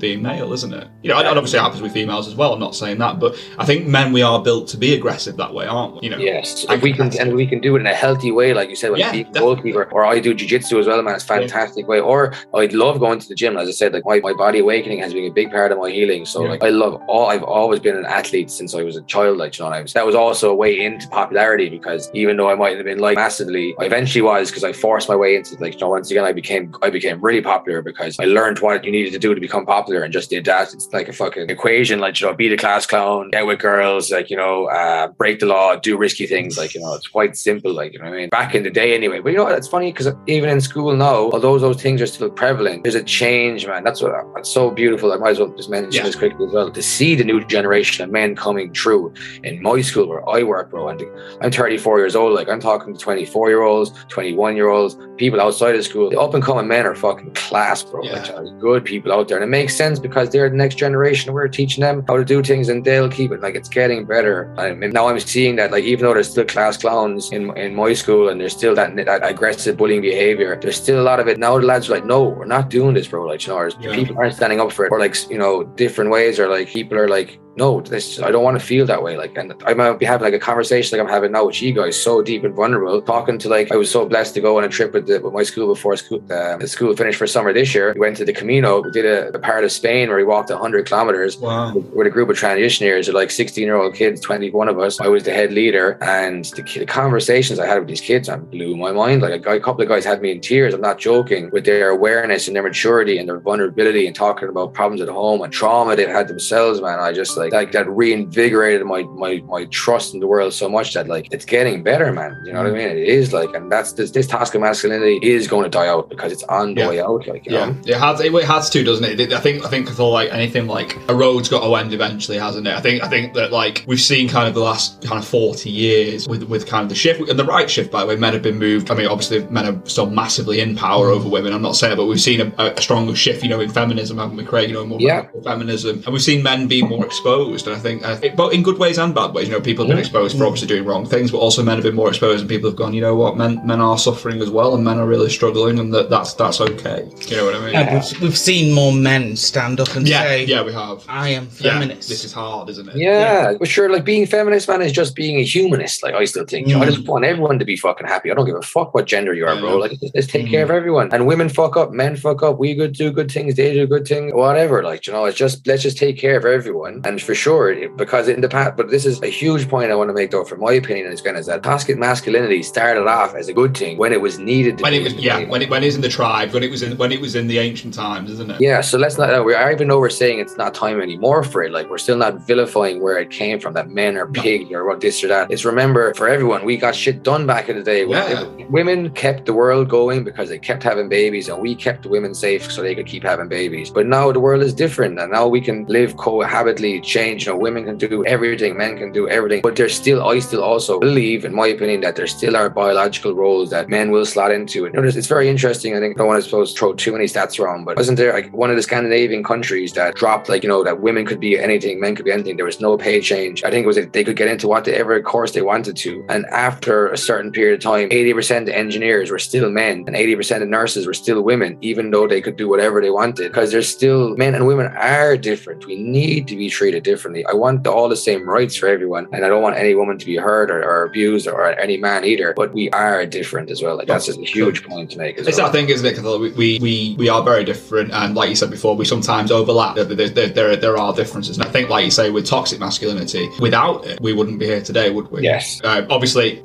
male, isn't it? You know, and obviously it happens with females as well. I'm not saying that, but I think men, we are built to be aggressive that way, aren't we? You know. Yes, if we can do it in a healthy way, like you said, when being a goalkeeper, or I do jiu-jitsu as well, man. It's a fantastic way. Or I'd love going to the gym. As I said, like my body awakening has been a big part of my healing. So like I've always been an athlete since I was a child. Like, you know, that was also a way into popularity, because even though I might have been liked massively, I eventually was, because I forced my way into, like, you know, once again I became really popular because I learned what you needed to do to become popular and just did that. It's like a fucking equation, like, you know, be the class clown, get with girls, like, you know, break the law, do risky things. Like, you know, it's quite simple, like, you know what I mean? Back in the day anyway. But you know what, it's funny, because even in school now, although those things are still prevalent, there's a change, man. That's so beautiful. I might as well just mention this quickly as well. To see the new generation of men coming through in my school where I work, bro. And I'm 34 years old. Like, I'm talking to 24-year-olds, 21-year-olds, people outside of school. The up and coming men are fucking class, bro. Like, there's good people out there. And it makes sense because they're the next generation. We're teaching them how to do things and they'll keep it. Like, it's getting better. And now I'm seeing that, like, even though there's still class clowns in my school and there's still that aggressive bullying behavior, there's still a lot of it. Now the lads are like, no, we're not doing this, bro. Like, you know, people aren't standing up for it, or like, you know, different ways, or like people are like, no, I don't want to feel that way. Like, and I might be having like a conversation like I'm having now with you guys, so deep and vulnerable, talking to, like, I was so blessed to go on a trip with my school before the school finished for summer this year. We went to the Camino. We did a part of Spain where we walked 100 kilometers with a group of transitioners. They're like 16-year-old kids, 21 of us. I was the head leader, and the conversations I had with these kids, blew my mind. Like, a couple of guys had me in tears. I'm not joking, with their awareness and their maturity and their vulnerability, and talking about problems at home and trauma they've had themselves, man. I just like that reinvigorated my trust in the world so much that, like, it's getting better, man. You know what I mean? It is, like, and that's this toxic masculinity is going to die out, because it's on the way out, like, you know? It has to, doesn't it? I think for like anything, like, a road's got to end eventually, hasn't it? I think that, like, we've seen kind of the last kind of 40 years with kind of the shift, and the right shift, by the way. Men have been moved. I mean, obviously men are still massively in power over women, I'm not saying, but we've seen a stronger shift, you know, in feminism, haven't we, Craig? You know, more feminism, and we've seen men be more exposed. And I think both in good ways and bad ways. You know, people have been exposed for obviously doing wrong things, but also men have been more exposed, and people have gone, you know what, men are suffering as well, and men are really struggling, and that's okay. You know what I mean? Yeah, we've seen more men stand up and say, yeah, we have. I am feminist. This is hard, isn't it? Yeah, but sure, like, being feminist, man, is just being a humanist. Like, I still think, you know, I just want everyone to be fucking happy. I don't give a fuck what gender you are, bro. Like, let's take care of everyone. And women fuck up, men fuck up. We do good things, they do good things, whatever. Like, you know, let's just take care of everyone. And for sure, because in the past, but this is a huge point I want to make, though, from my opinion, is that toxic masculinity started off as a good thing when it was needed. When it was in the tribe, when it was in the ancient times, isn't it? Yeah. So let's not. Even though we're saying it's not time anymore for it, like, we're still not vilifying where it came from. That men are pigs or what this or that. It's, remember, for everyone, we got shit done back in the day. Women kept the world going because they kept having babies, and we kept the women safe so they could keep having babies. But now the world is different, and now we can live cohabitally, change. You know, women can do everything, men can do everything, but I still also believe, in my opinion, that there still are biological roles that men will slot into. And, you know, it's very interesting. I think, I don't want to suppose throw too many stats around, but wasn't there, like, one of the Scandinavian countries that dropped, like, you know, that women could be anything, men could be anything. There was no pay change. I think it was that they could get into whatever course they wanted to, and after a certain period of time, 80% of engineers were still men, and 80% of nurses were still women, even though they could do whatever they wanted, because there's still, men and women are different. We need to be treated differently. I want all the same rights for everyone, and I don't want any woman to be hurt or abused, or any man either, but we are different as well. Like, that's just a huge point to make as well. It's that thing, isn't it? Because we are very different, and like you said before, we sometimes overlap. There are differences, and I think, like you say, with toxic masculinity, without it, we wouldn't be here today, would we? Yes. Obviously,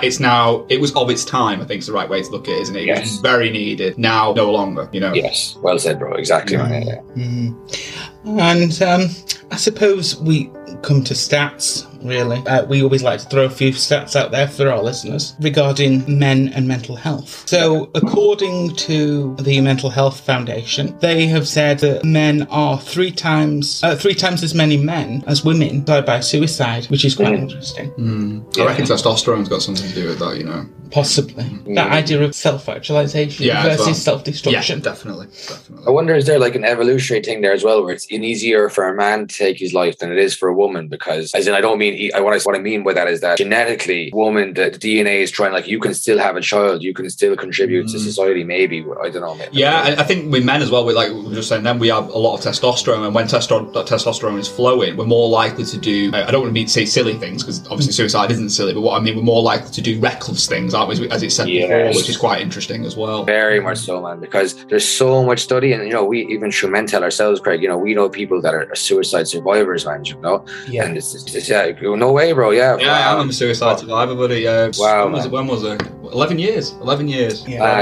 it was of its time, I think is the right way to look at it, isn't it? It was very needed. Now, no longer, you know? Yes. Well said, bro. Exactly. Right. And I suppose we come to stats, really. We always like to throw a few stats out there for our listeners regarding men and mental health. So, according to the Mental Health Foundation, they have said that men are three times as many men as women died by suicide, which is quite interesting. I reckon testosterone's got something to do with that, you know. Possibly. That idea of self-actualization versus self-destruction. Yeah, definitely. I wonder, is there like an evolutionary thing there as well, where it's easier for a man to take his life than it is for a woman? Because, as in, I don't mean, what I mean by that is that genetically, woman, the DNA is trying, like, you can still have a child, you can still contribute to society, maybe. I don't know. Maybe. Yeah, I think with men as well, we were just saying then, we have a lot of testosterone, and when testosterone is flowing, we're more likely to do, I don't want to say silly things, because obviously suicide isn't silly, but what I mean, we're more likely to do reckless things, aren't we, as it said before, which is quite interesting as well. Very much so, man, because there's so much study, and, you know, we, even through Mental ourselves, Craig, you know, we know people that are suicide survivors, man, you know? Yeah. And it's no way, bro, yeah. Yeah, I'm a suicide survivor, buddy. Wow, when was it? 11 years. 11 years. Yeah.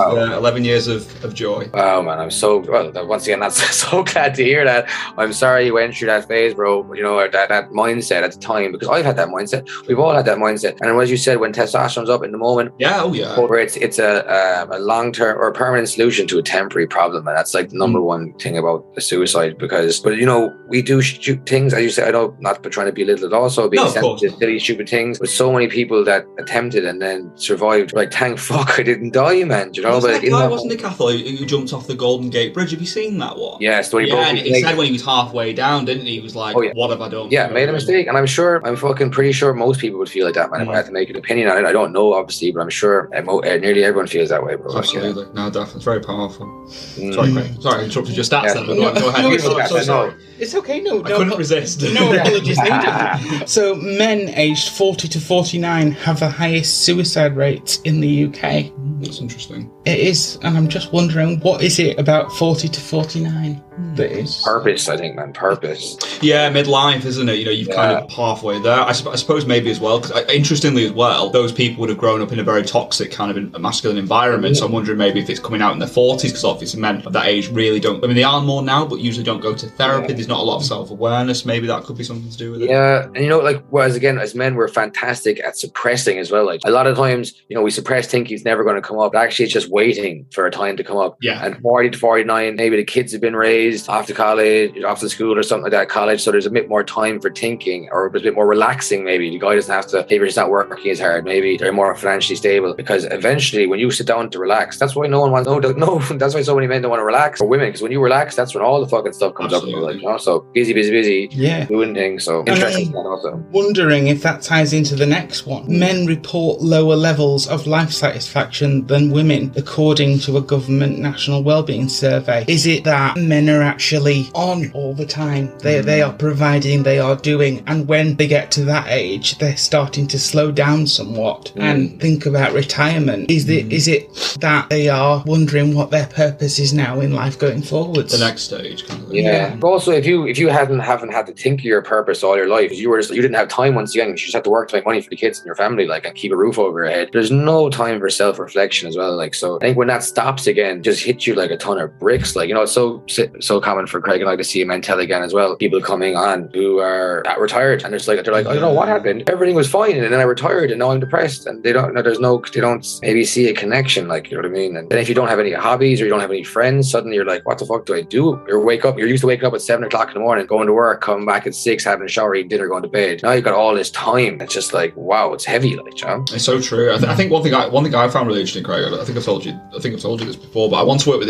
11 years of joy. Wow, man, I'm so, once again, that's so glad to hear that. I'm sorry you went through that phase, bro, you know, that mindset at the time, because I've had that mindset. We've all had that mindset. And as you said, when testosterone's up in the moment, where it's a long-term or a permanent solution to a temporary problem, and that's like the number one thing about the suicide. But you know, we do things, as you say, I know, not trying to belittle it, also being sensitive to silly, stupid things, but so many people that attempted and then survived, like, thank fuck I didn't die, man, you know? Wasn't the Catholic who jumped off the Golden Gate Bridge? Have you seen that one? Yes. So and he said when he was halfway down, didn't he? He was like, what have I done? Yeah, made a mistake. And I'm fucking pretty sure most people would feel like that, man, if I had to make an opinion on it. I don't know, obviously, but I'm sure nearly everyone feels that way, bro. Absolutely. No, definitely. It's very powerful. Sorry, Craig. Sorry, I interrupted your stats then. Go ahead. No, sorry. It's okay. No, I couldn't resist. No apologies needed. So, men aged 40 to 49 have the highest suicide rates in the UK. That's interesting. It is, and I'm just wondering, what is it about 40 to 49 that is? Purpose, I think, man. Purpose. Yeah, midlife, isn't it? You know, you've kind of halfway there. I suppose maybe as well, because interestingly as well, those people would have grown up in a very toxic kind of a masculine environment. So I'm wondering maybe if it's coming out in their 40s, because obviously men of that age really don't, I mean, they are more now, but usually don't go to therapy. There's not a lot of self-awareness. Maybe that could be something to do with it. Yeah, and you know, like, whereas again, as men, we're fantastic at suppressing as well. Like, a lot of times, you know, we suppress thinking it's never going to come up, but actually it's just waiting for a time to come up. Yeah. And 40 to 49, maybe the kids have been raised after college, after school or something like that, college, so there's a bit more time for thinking, or a bit more relaxing maybe. The guy doesn't have to, maybe he's not working as hard, maybe they're more financially stable, because eventually when you sit down to relax, that's why no one wants, no, that's why so many men don't want to relax, or women, because when you relax, that's when all the fucking stuff comes up, like, you know, so busy, doing things. So interesting. Also wondering if that ties into the next one. Men report lower levels of life satisfaction than women, according to a government national wellbeing survey. Is it that men are actually on all the time? They are providing, they are doing, and when they get to that age, they're starting to slow down somewhat and think about retirement. Is it that they are wondering what their purpose is now in life going forwards? The next stage, kind of. Yeah. But also, if you haven't had to think of your purpose all your life, you didn't have time once young, you just had to work to make money for the kids and your family, like, and keep a roof over your head. There's no time for self-reflection as well. Like, so I think when that stops again, just hits you like a ton of bricks. Like, you know, it's so common for Craig and I to see Mental again as well. People coming on who are retired, and they're like, I don't know what happened. Everything was fine, and then I retired, and now I'm depressed, and they don't maybe see a connection. Like, you know what I mean? And then if you don't have any hobbies or you don't have any friends, suddenly you're like, what the fuck do I do? You're used to waking up at 7 o'clock in the morning, going to work, coming back at 6, having a shower, eating dinner, going to bed. Now you've got all this time. It's just like, wow, it's heavy, like, you know? It's so true. I think one thing I found really interesting, Craig, I think I've told you this before, but I once worked with a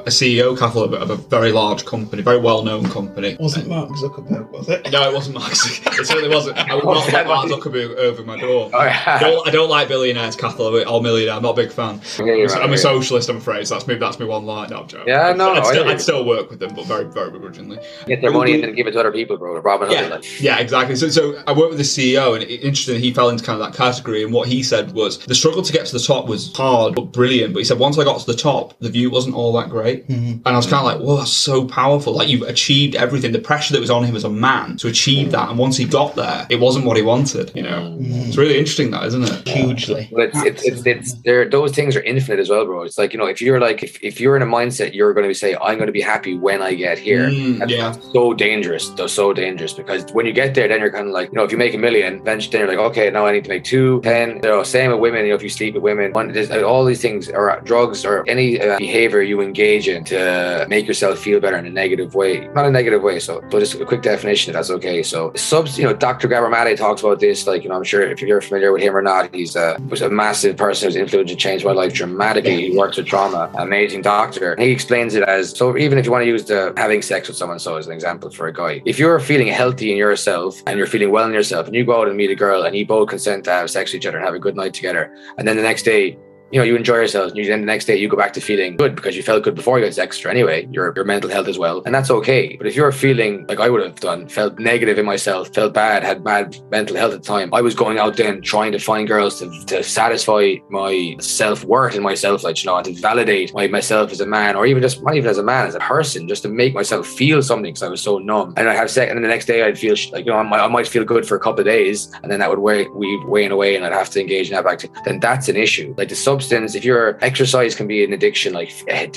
CEO Cathal, of a very large company, very well-known company. Wasn't Mark Zuckerberg, was it? No, it wasn't Mark. It certainly wasn't. I would not let Mark Zuckerberg over my door. Oh, yeah. I don't like billionaires, Cathal, or millionaire. I'm not a big fan. I'm a socialist, I'm afraid. So that's me one line. No, I'm joking. Yeah, no. I'd still work with them, but very, very begrudgingly. Get their money and then give it to other people, bro. Robbing other life. Yeah, exactly. So I worked with the CEO, and interesting, he fell into kind of that category. And what he said was the struggle to get to the top was hard but brilliant. But he said once I got to the top, the view wasn't all that great. And I was kind of like, whoa, that's so powerful. Like, you've achieved everything. The pressure that was on him as a man to achieve that, and once he got there, it wasn't what he wanted. You know, it's really interesting, that, isn't it? Hugely. But it's those things are infinite as well, bro. It's like, you know, if you're in a mindset, you're going to say, I'm going to be happy when I get get here. Yeah. So dangerous. They're so dangerous because when you get there, then you're kind of like, if you make $1 million, then you're like, okay, now I need to make 2, 10. Same with women. If you sleep with women, all these things, or drugs, or any behavior you engage in to make yourself feel better in a negative way, not a negative way. So just a quick definition, if that's okay. So Dr. Gabor Mate talks about this. Like, I'm sure if you're familiar with him or not, he was a massive person who's influenced and changed my life dramatically. He works with trauma, amazing doctor. He explains it as, so even if you want to use the having sex with someone, so as an example for a guy, if you're feeling healthy in yourself and you're feeling well in yourself, and you go out and meet a girl and you both consent to have sex with each other and have a good night together, and then the next day you enjoy yourself, and then the next day you go back to feeling good because you felt good before you had sex, or anyway, your mental health as well, and that's okay. But if you're feeling like I would have done, felt negative in myself, felt bad, had bad mental health at the time, I was going out then trying to find girls to satisfy my self-worth in myself, and to validate myself as a man, or even just not even as a man, as a person, just to make myself feel something because I was so numb. And I have sex, and then the next day I'd feel I might feel good for a couple of days, and then that would wane away, and I'd have to engage in that back. Then that's an issue. Like the substance, if your exercise can be an addiction, like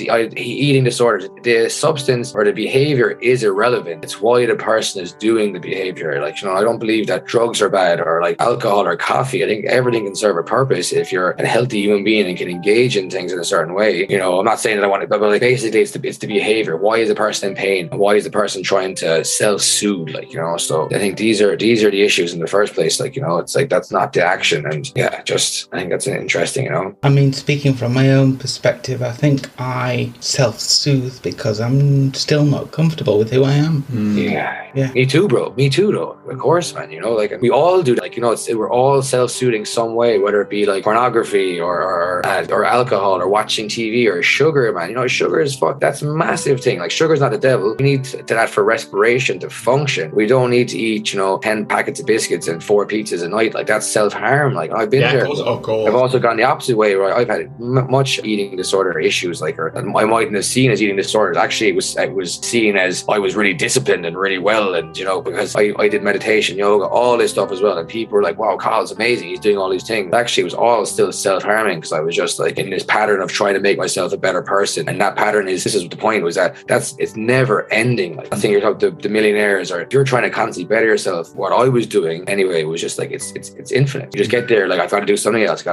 eating disorders, the substance or the behavior is irrelevant. It's why the person is doing the behavior. I don't believe that drugs are bad, or like alcohol or coffee. I think everything can serve a purpose if you're a healthy human being and can engage in things in a certain way. I'm not saying that I want it, but basically it's the behavior. Why is the person in pain? Why is the person trying to self-soothe? So I think these are the issues in the first place. It's like that's not the action. And I think that's interesting. I mean, speaking from my own perspective, I think I self-soothe because I'm still not comfortable with who I am. Yeah. Me too, bro. Me too, though. Of course, man. We all do. We're all self-soothing some way, whether it be like pornography or alcohol or watching TV or sugar, man. Sugar is that's a massive thing. Like, sugar is not the devil. We need that for respiration to function. We don't need to eat, 10 packets of biscuits and 4 pizzas a night. Like, that's self-harm. Like, I've been there. Of course. I've also gone the opposite way, where I've had much eating disorder issues, or I mightn't have seen as eating disorders. Actually, it was seen as I was really disciplined and really well, and because I did meditation, yoga, all this stuff as well, and people were like, wow, Kyle's amazing, he's doing all these things. Actually, it was all still self-harming, because I was just in this pattern of trying to make myself a better person. And that pattern this is the point, was that it's never ending. I think you're talking the millionaires, or if you're trying to constantly better yourself, what I was doing anyway was just it's infinite. You just get there, I've got to do something else,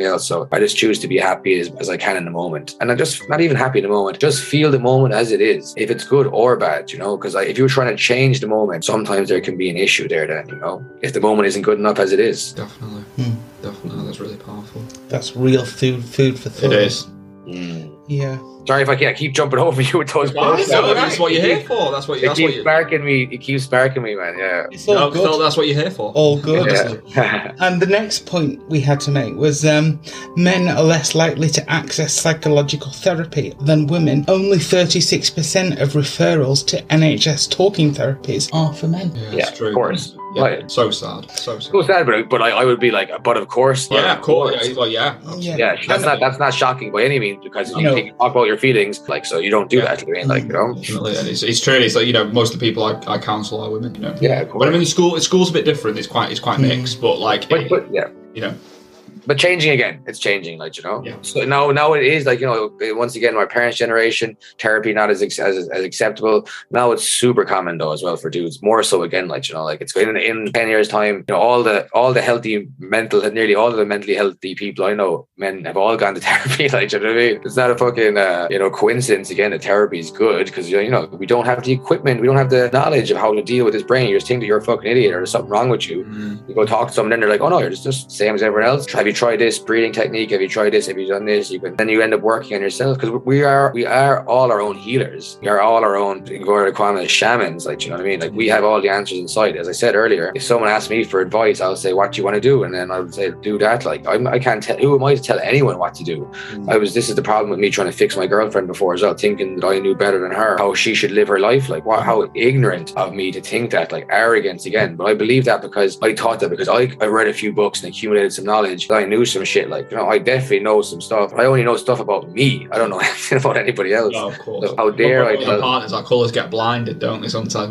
so I just choose to be happy as I can in the moment. And I'm just not even happy in the moment, just feel the moment as it is, if it's good or bad, because if you're trying to change the moment, sometimes there can be an issue there then, if the moment isn't good enough as it is. Definitely. That's really powerful. That's real food for thought. It is. Yeah. Sorry if I keep jumping over you with those quotes. No, that's what you're here for. It keeps sparking me, man. Yeah. It's all good. Phil, that's what you're here for. All good. Yeah. And the next point we had to make was men are less likely to access psychological therapy than women. Only 36% of referrals to NHS talking therapies are for men. Yeah, true. Of course. Yeah, Right. so sad. So sad, but I would be like, but of course. Yeah, of course. Yeah. That's not shocking by any means, because you talk about your feelings, so you don't do that. Definitely, and it's true. It's most of the people I counsel are women. Yeah, of course. But I mean, school's a bit different. It's quite mixed, but But changing again, it's changing, Yeah. So now it is once again, my parents' generation, therapy not as acceptable. Now it's super common though as well for dudes, more so again, it's in 10 years time, all the healthy nearly all of the mentally healthy people I know, men, have all gone to therapy. You know what I mean? It's not a fucking coincidence again that therapy is good, because we don't have the equipment, we don't have the knowledge of how to deal with this brain. You just think that you're a fucking idiot or there's something wrong with you. You go talk to someone, and they're like, oh no, you're just the same as everyone else. Have you tried this breathing technique? Have you tried this? Have you done this? Then you end up working on yourself, because we are all our own healers. We are all our own, you can call them shamans, you know what I mean? We have all the answers inside. As I said earlier, if someone asks me for advice, I'll say, what do you want to do? And then I would say, do that. I can't tell, who am I to tell anyone what to do? This is the problem with me trying to fix my girlfriend before as well, thinking that I knew better than her, how she should live her life. How ignorant of me to think that, arrogance again. But I believe that because I taught that, because I read a few books and accumulated some knowledge that I knew some shit. Like, you know, I definitely know some stuff. I only know stuff about me. I don't know anything about anybody else. No, of course. So how dare I tell partners, our colours get blinded, don't they? Sometimes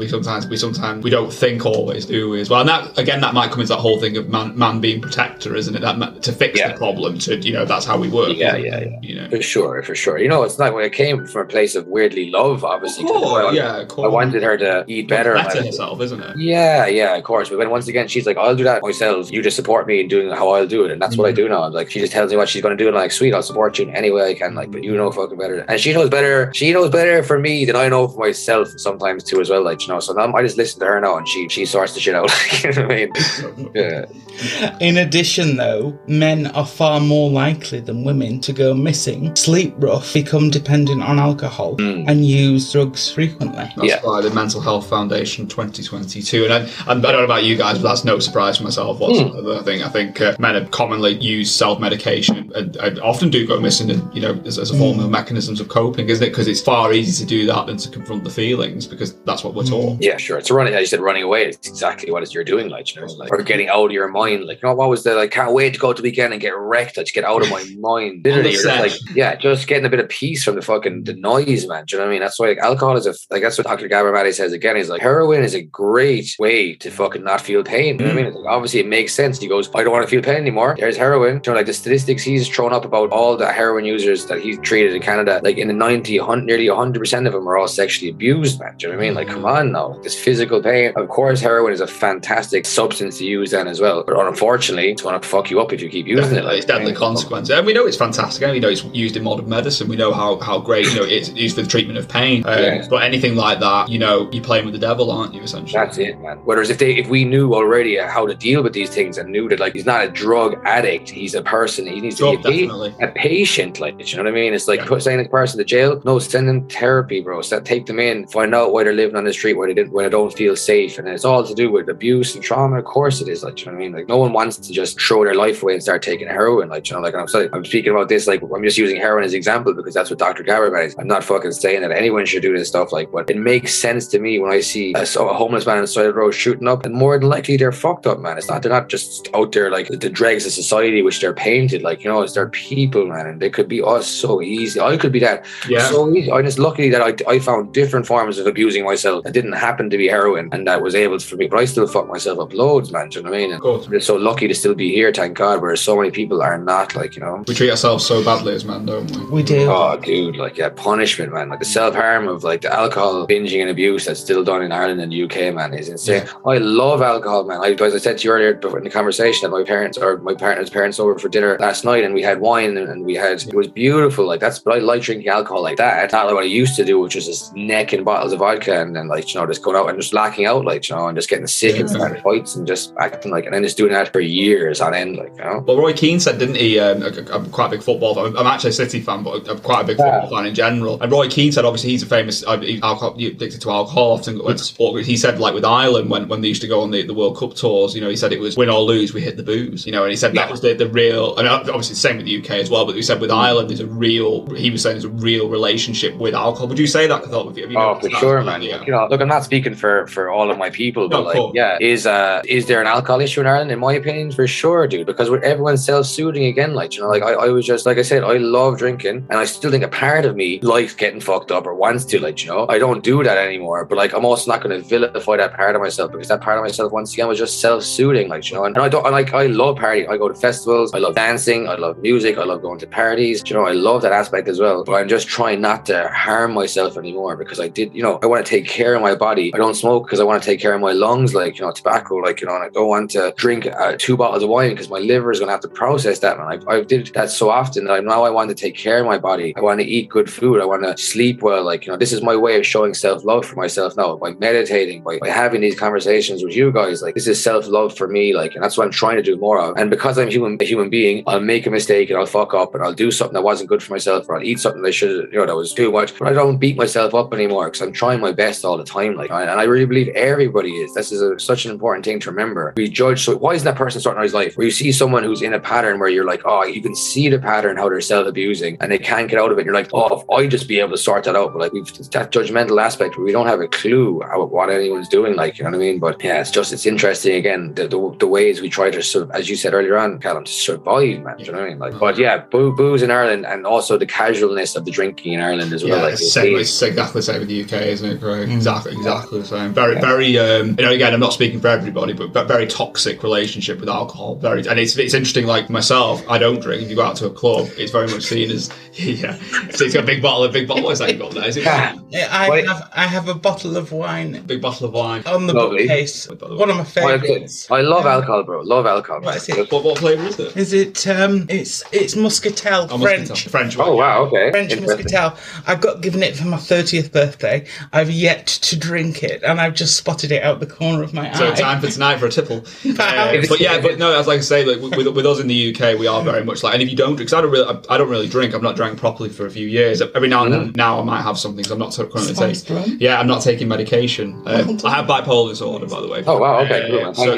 we don't think always, do we? As well, and that might come into that whole thing of man being protector, isn't it? That to fix the problem, that's how we work. Yeah. You know, for sure. You know, it's not when it came from a place of weirdly love, obviously. Of course. I wanted her to eat better. Better herself, isn't it? Yeah, of course. But then once again, she's like, I'll do that myself. You just support me in doing how I'll do it, and that's what I do now. I'm like, she just tells me what she's going to do, and I'm like, sweet, I'll support you in any way I can. Like, but you know fucking better, and she knows better. She knows better for me than I know for myself sometimes too, as well. Like, you know, so now I just listen to her now, and she sorts the shit out. You know what I mean? Yeah. In addition, though, men are far more likely than women to go missing, sleep rough, become dependent on alcohol, and use drugs frequently. That's by the Mental Health Foundation 2022. And I don't know about you guys, but that's no surprise for myself whatsoever. I think men have commonly used self-medication and often do go missing, as a form of mechanisms of coping, isn't it? Because it's far easier to do that than to confront the feelings, because that's what we're taught. Yeah, sure. It's running, as you said, running away. It's exactly what you're doing, like, you know, like, or getting out of your mind. Like, you know, what was the, like, can't wait to go to the weekend and get wrecked. I just get out of my mind. Literally, you're just like, just getting a bit of peace from the noise, man. Do you know what I mean? That's why, like, alcohol is that's what Dr. Gabor Mate says again. He's like, heroin is a great way to fucking not feel pain. You know what I mean? It's like, obviously, it makes sense. He goes, I don't want to feel pain anymore. There's heroin. You know, like the statistics he's thrown up about all the heroin users that he's treated in Canada, like in the nearly 100% of them are all sexually abused, man. Do you know what I mean? Like, come on now. Like, this physical pain. Of course, heroin is a fantastic substance to use then as well. But unfortunately, it's going to fuck you up if you keep using it. Like, it's deadly consequences. And we know it's fantastic. And we know it's used in modern medicine. We know how great, it's used for the treatment of pain. But anything like that, you're playing with the devil, aren't you, essentially? That's it, man. Whereas if we knew already how to deal with these things and knew that, like, he's not a drug addict, he's a person, he needs to be a patient, like, you know what I mean? It's like sending this person to jail. No, send them therapy, bro. Take them in, find out why they're living on the street, why they don't feel safe. And it's all to do with abuse and trauma. Of course it is, like, you know what I mean? Like, no one wants to just throw their life away and start taking heroin, like, you know, like, I'm speaking about this, like, I'm just using heroin as an example because that's what Dr. Gabor is. I'm not fucking saying that anyone should do this stuff, like, but it makes sense to me when I see a homeless man on the side of the road shooting up, and more than likely they're fucked up, man. They're not just out there like the dregs of society which they're painted, like, you know, it's their people, man, and they could be us so easy. I could be that so easy. I'm just lucky that I found different forms of abusing myself that didn't happen to be heroin, and that was able for me, but I still fuck myself up loads, man. Do you know what I mean? And I'm just so lucky to still be here, thank God, whereas so many people are not, like, you know. We treat ourselves so badly as men, don't we? We do. Oh, dude, like, punishment, man. Like, the self-harm of, like, the alcohol binging and abuse that's still done in Ireland and the UK, man, is insane. I love alcohol, man. As I said to you earlier in the conversation, that my partner's parents over for dinner last night, and we had wine, and it was beautiful. Like, but I like drinking alcohol like that. Not like what I used to do, which was just necking bottles of vodka and then, like, you know, just going out and just lacking out, like, you know, and just getting sick and starting fights and just acting like, and then just doing that for years on end, like, you know. Well, Roy Keane said, didn't he? I'm quite a big football fan. I'm actually a City fan, but I'm quite a big football fan in general. And Roy Keane said, obviously, he's a famous addicted to alcohol, often went to sport. He said, like, with Ireland, when they used to go on the World Cup tours, you know, he said it was win or lose, we hit the booze, you know, and he said that was the real, and obviously the same with the UK as well, but he said with Ireland, there's a real relationship with alcohol. Would you say that? For sure, man. Yeah. You know, look, I'm not speaking for all of my people, but is there an alcohol issue in Ireland? In my opinion, for sure, dude, because everyone's self-soothing again, like, you know, like, I was just, like I said, I love drinking, and I still think a part of me likes getting fucked up or wants to, like, you know, I don't do that anymore, but, like, I'm also not going to vilify that part of myself, because that part of myself, once again, was just self-soothing, like, you know, and I love partying. I go to festivals, I love dancing, I love music, I love going to parties, you know, I love that aspect as well, but I'm just trying not to harm myself anymore, because I want to take care of my body. I don't smoke because I want to take care of my lungs, like, you know, tobacco, like, you know, and I don't want to drink 2 bottles of wine because my liver is going to have to process that, man. I did that so often that now I want to take care of my body. I want to eat good food. I want to sleep well, like, you know, this is my way of showing self-love for myself now, by meditating, by having these conversations with you guys. Like, this is self-love for me, like, and that's what I'm trying to do more of. And because I'm a human being, I'll make a mistake and I'll fuck up and I'll do something that wasn't good for myself, or I'll eat something that was too much, but I don't beat myself up anymore because I'm trying my best all the time, like, and I really believe everybody is. This is such an important thing to remember. We judge, so why isn't that person starting out his life? Where you see someone who's in a pattern where you're like, oh, you can see the pattern, how they're self-abusing and they can't get out of it. And you're like, oh, if I just be able to sort that out. But, like, we've that judgmental aspect where we don't have a clue what anyone's doing, like, you know what I mean? But yeah, it's interesting again, the ways we try to sort of, as you said earlier on, want, Callum, to survive, man. Do you know what I mean? Like, but yeah, booze in Ireland, and also the casualness of the drinking in Ireland as well. Yeah, like, it's exactly the same in the UK, isn't it, Craig? Exactly the same. Very, again, I'm not speaking for everybody, but very toxic relationship with alcohol. And it's interesting. Like myself, I don't drink. If you go out to a club, it's very much seen as So it's got a big bottle. What is that you got there? Is it? I have a bottle of wine. Big bottle of wine On the bookcase. One of my favourites. I love alcohol, bro. Love alcohol. What is it? What flavour is it? Is it? It's Muscatel, French. Oh wow, okay. French Muscatel. I got given it for my 30th birthday. I've yet to drink it, and I've just spotted it out the corner of my eye. So time for tonight for a tipple. But no, as like I say, like with us in the UK, we are very much like. And if you don't drink, because I don't really drink. I've not drank properly for a few years. Every now and then, now I might have something. So I'm not currently taking. Yeah, I'm not taking medication. I have bipolar disorder, by the way. Oh wow, okay.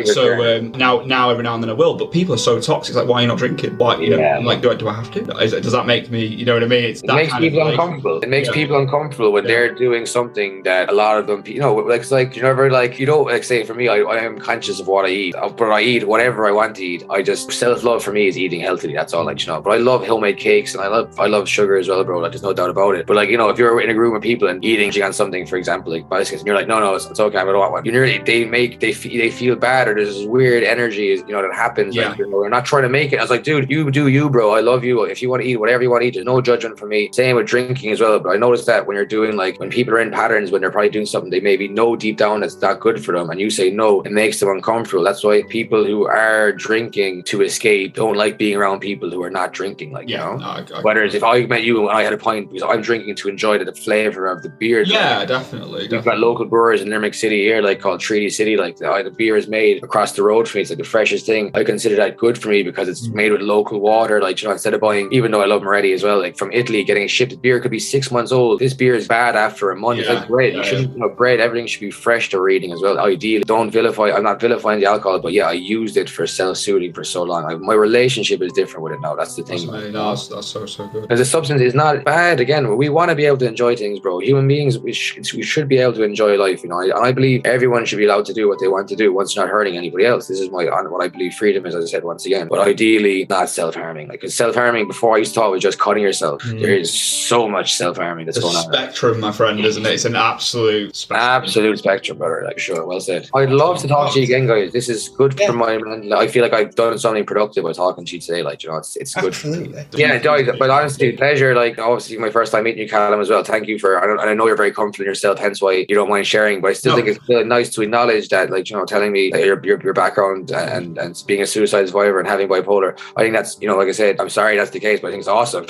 Now every now and then I will. But people are so toxic. It's like, why are you not drinking? Why? I'm like, do I have to? Does that make me? You know what I mean? It makes people uncomfortable. It makes people uncomfortable when they're doing something that a lot of them, like you never like, like say for me, I am conscious of what I eat, but I eat whatever I want to eat. I just self-love for me is eating healthily. That's all, like, But I love homemade cakes and I love sugar as well, bro. Like, there's no doubt about it. But like, if you're in a room with people and eating on something, for example, like bicycles, and you're like, no, it's okay, I don't want one. They feel bad, or there's this weird energy, that happens. Yeah. Like, we're not trying to make it. I was like, dude, you do you, bro. I love you. If you want to eat whatever you want to eat, there's no judgment for me. Same with drinking as well. But I noticed that when you're doing, like, when people are in patterns, when they're probably doing something they maybe know deep down that's not good for them, and you say no, it makes them uncomfortable. That's why people who are drinking to escape don't like being around people who are not drinking. Like, whereas if I met you and I had a pint, because I'm drinking to enjoy the flavor of the beer. Yeah, definitely. We've got local brewers in Limerick City here, like called Treaty City. Like the beer is made across the road for me. It's like the freshest thing. I consider that good for me because it's made with local water. Like, instead of buying, even though I love Moretti as well, like from Italy, getting a shipped beer could be 6 months old. This beer is bad after a month. It's like bread. You shouldn't, bread, everything should be fresh to reading as well. Ideally, don't vilify. I'm not vilifying the alcohol, but I used it for self-soothing for so long. My relationship is different with it now. That's the thing. That's so good. Because the substance is not bad. Again, we want to be able to enjoy things, bro. Human beings, we should be able to enjoy life. And I believe everyone should be allowed to do what they want to do once not hurting anybody else. This is what I believe freedom is, as I said once again. But ideally, not self-harming. Like, because self-harming before I used to thought was just cutting yourself. There is so much self-harming that's going on. Spectrum, my friend, isn't it? It's an absolute spectrum. Absolute spectrum, brother. Like, sure, well said. I'd love to talk to you again, guys. This is good for my man. I feel like I've done something productive by talking to you today. Like, it's good. Absolutely. Yeah, guys. But honestly, pleasure. Like, obviously, my first time meeting you, Callum, as well. Thank you for. I know you're very confident in yourself, hence why you don't mind sharing. But I still think it's still nice to acknowledge that, like, telling me that your background and being a suicide survivor and having bipolar. I think that's, like I said, I'm sorry that's the case, but I think it's awesome.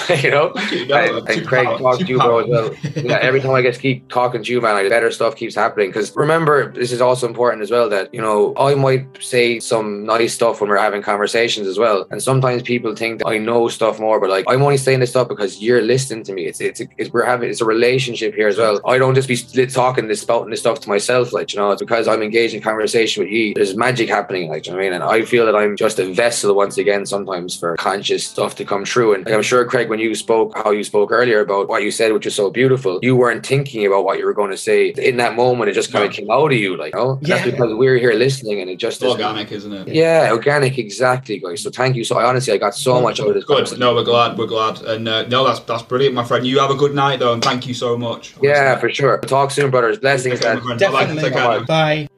And Craig, talk to you, bro, as well. Yeah, every time I get to keep talking to you, man, like, better stuff keeps happening. Because remember, this is also important as well, that I might say some nice stuff when we're having conversations as well, and sometimes people think that I know stuff more, but like, I'm only saying this stuff because you're listening to me. It's a relationship here as well. I don't just be spouting this stuff to myself, like, it's because I'm engaged in conversation with you. There's magic happening, like, and I feel that I'm just a vessel once again sometimes for conscious stuff to come true. And like, I'm sure, Craig, when you spoke earlier about what you said, which was so beautiful, you weren't thinking about what you were going to say in that moment. It just kind of came out of you, like, that's because we're here listening, and it just organic, isn't it? Yeah, organic, exactly, guys. So thank you. So I got so much out of this. Good. No, we're glad, and no, that's brilliant, my friend. You have a good night though, and thank you so much. Yeah, for sure. Talk soon, brothers. Blessings. Definitely. Bye.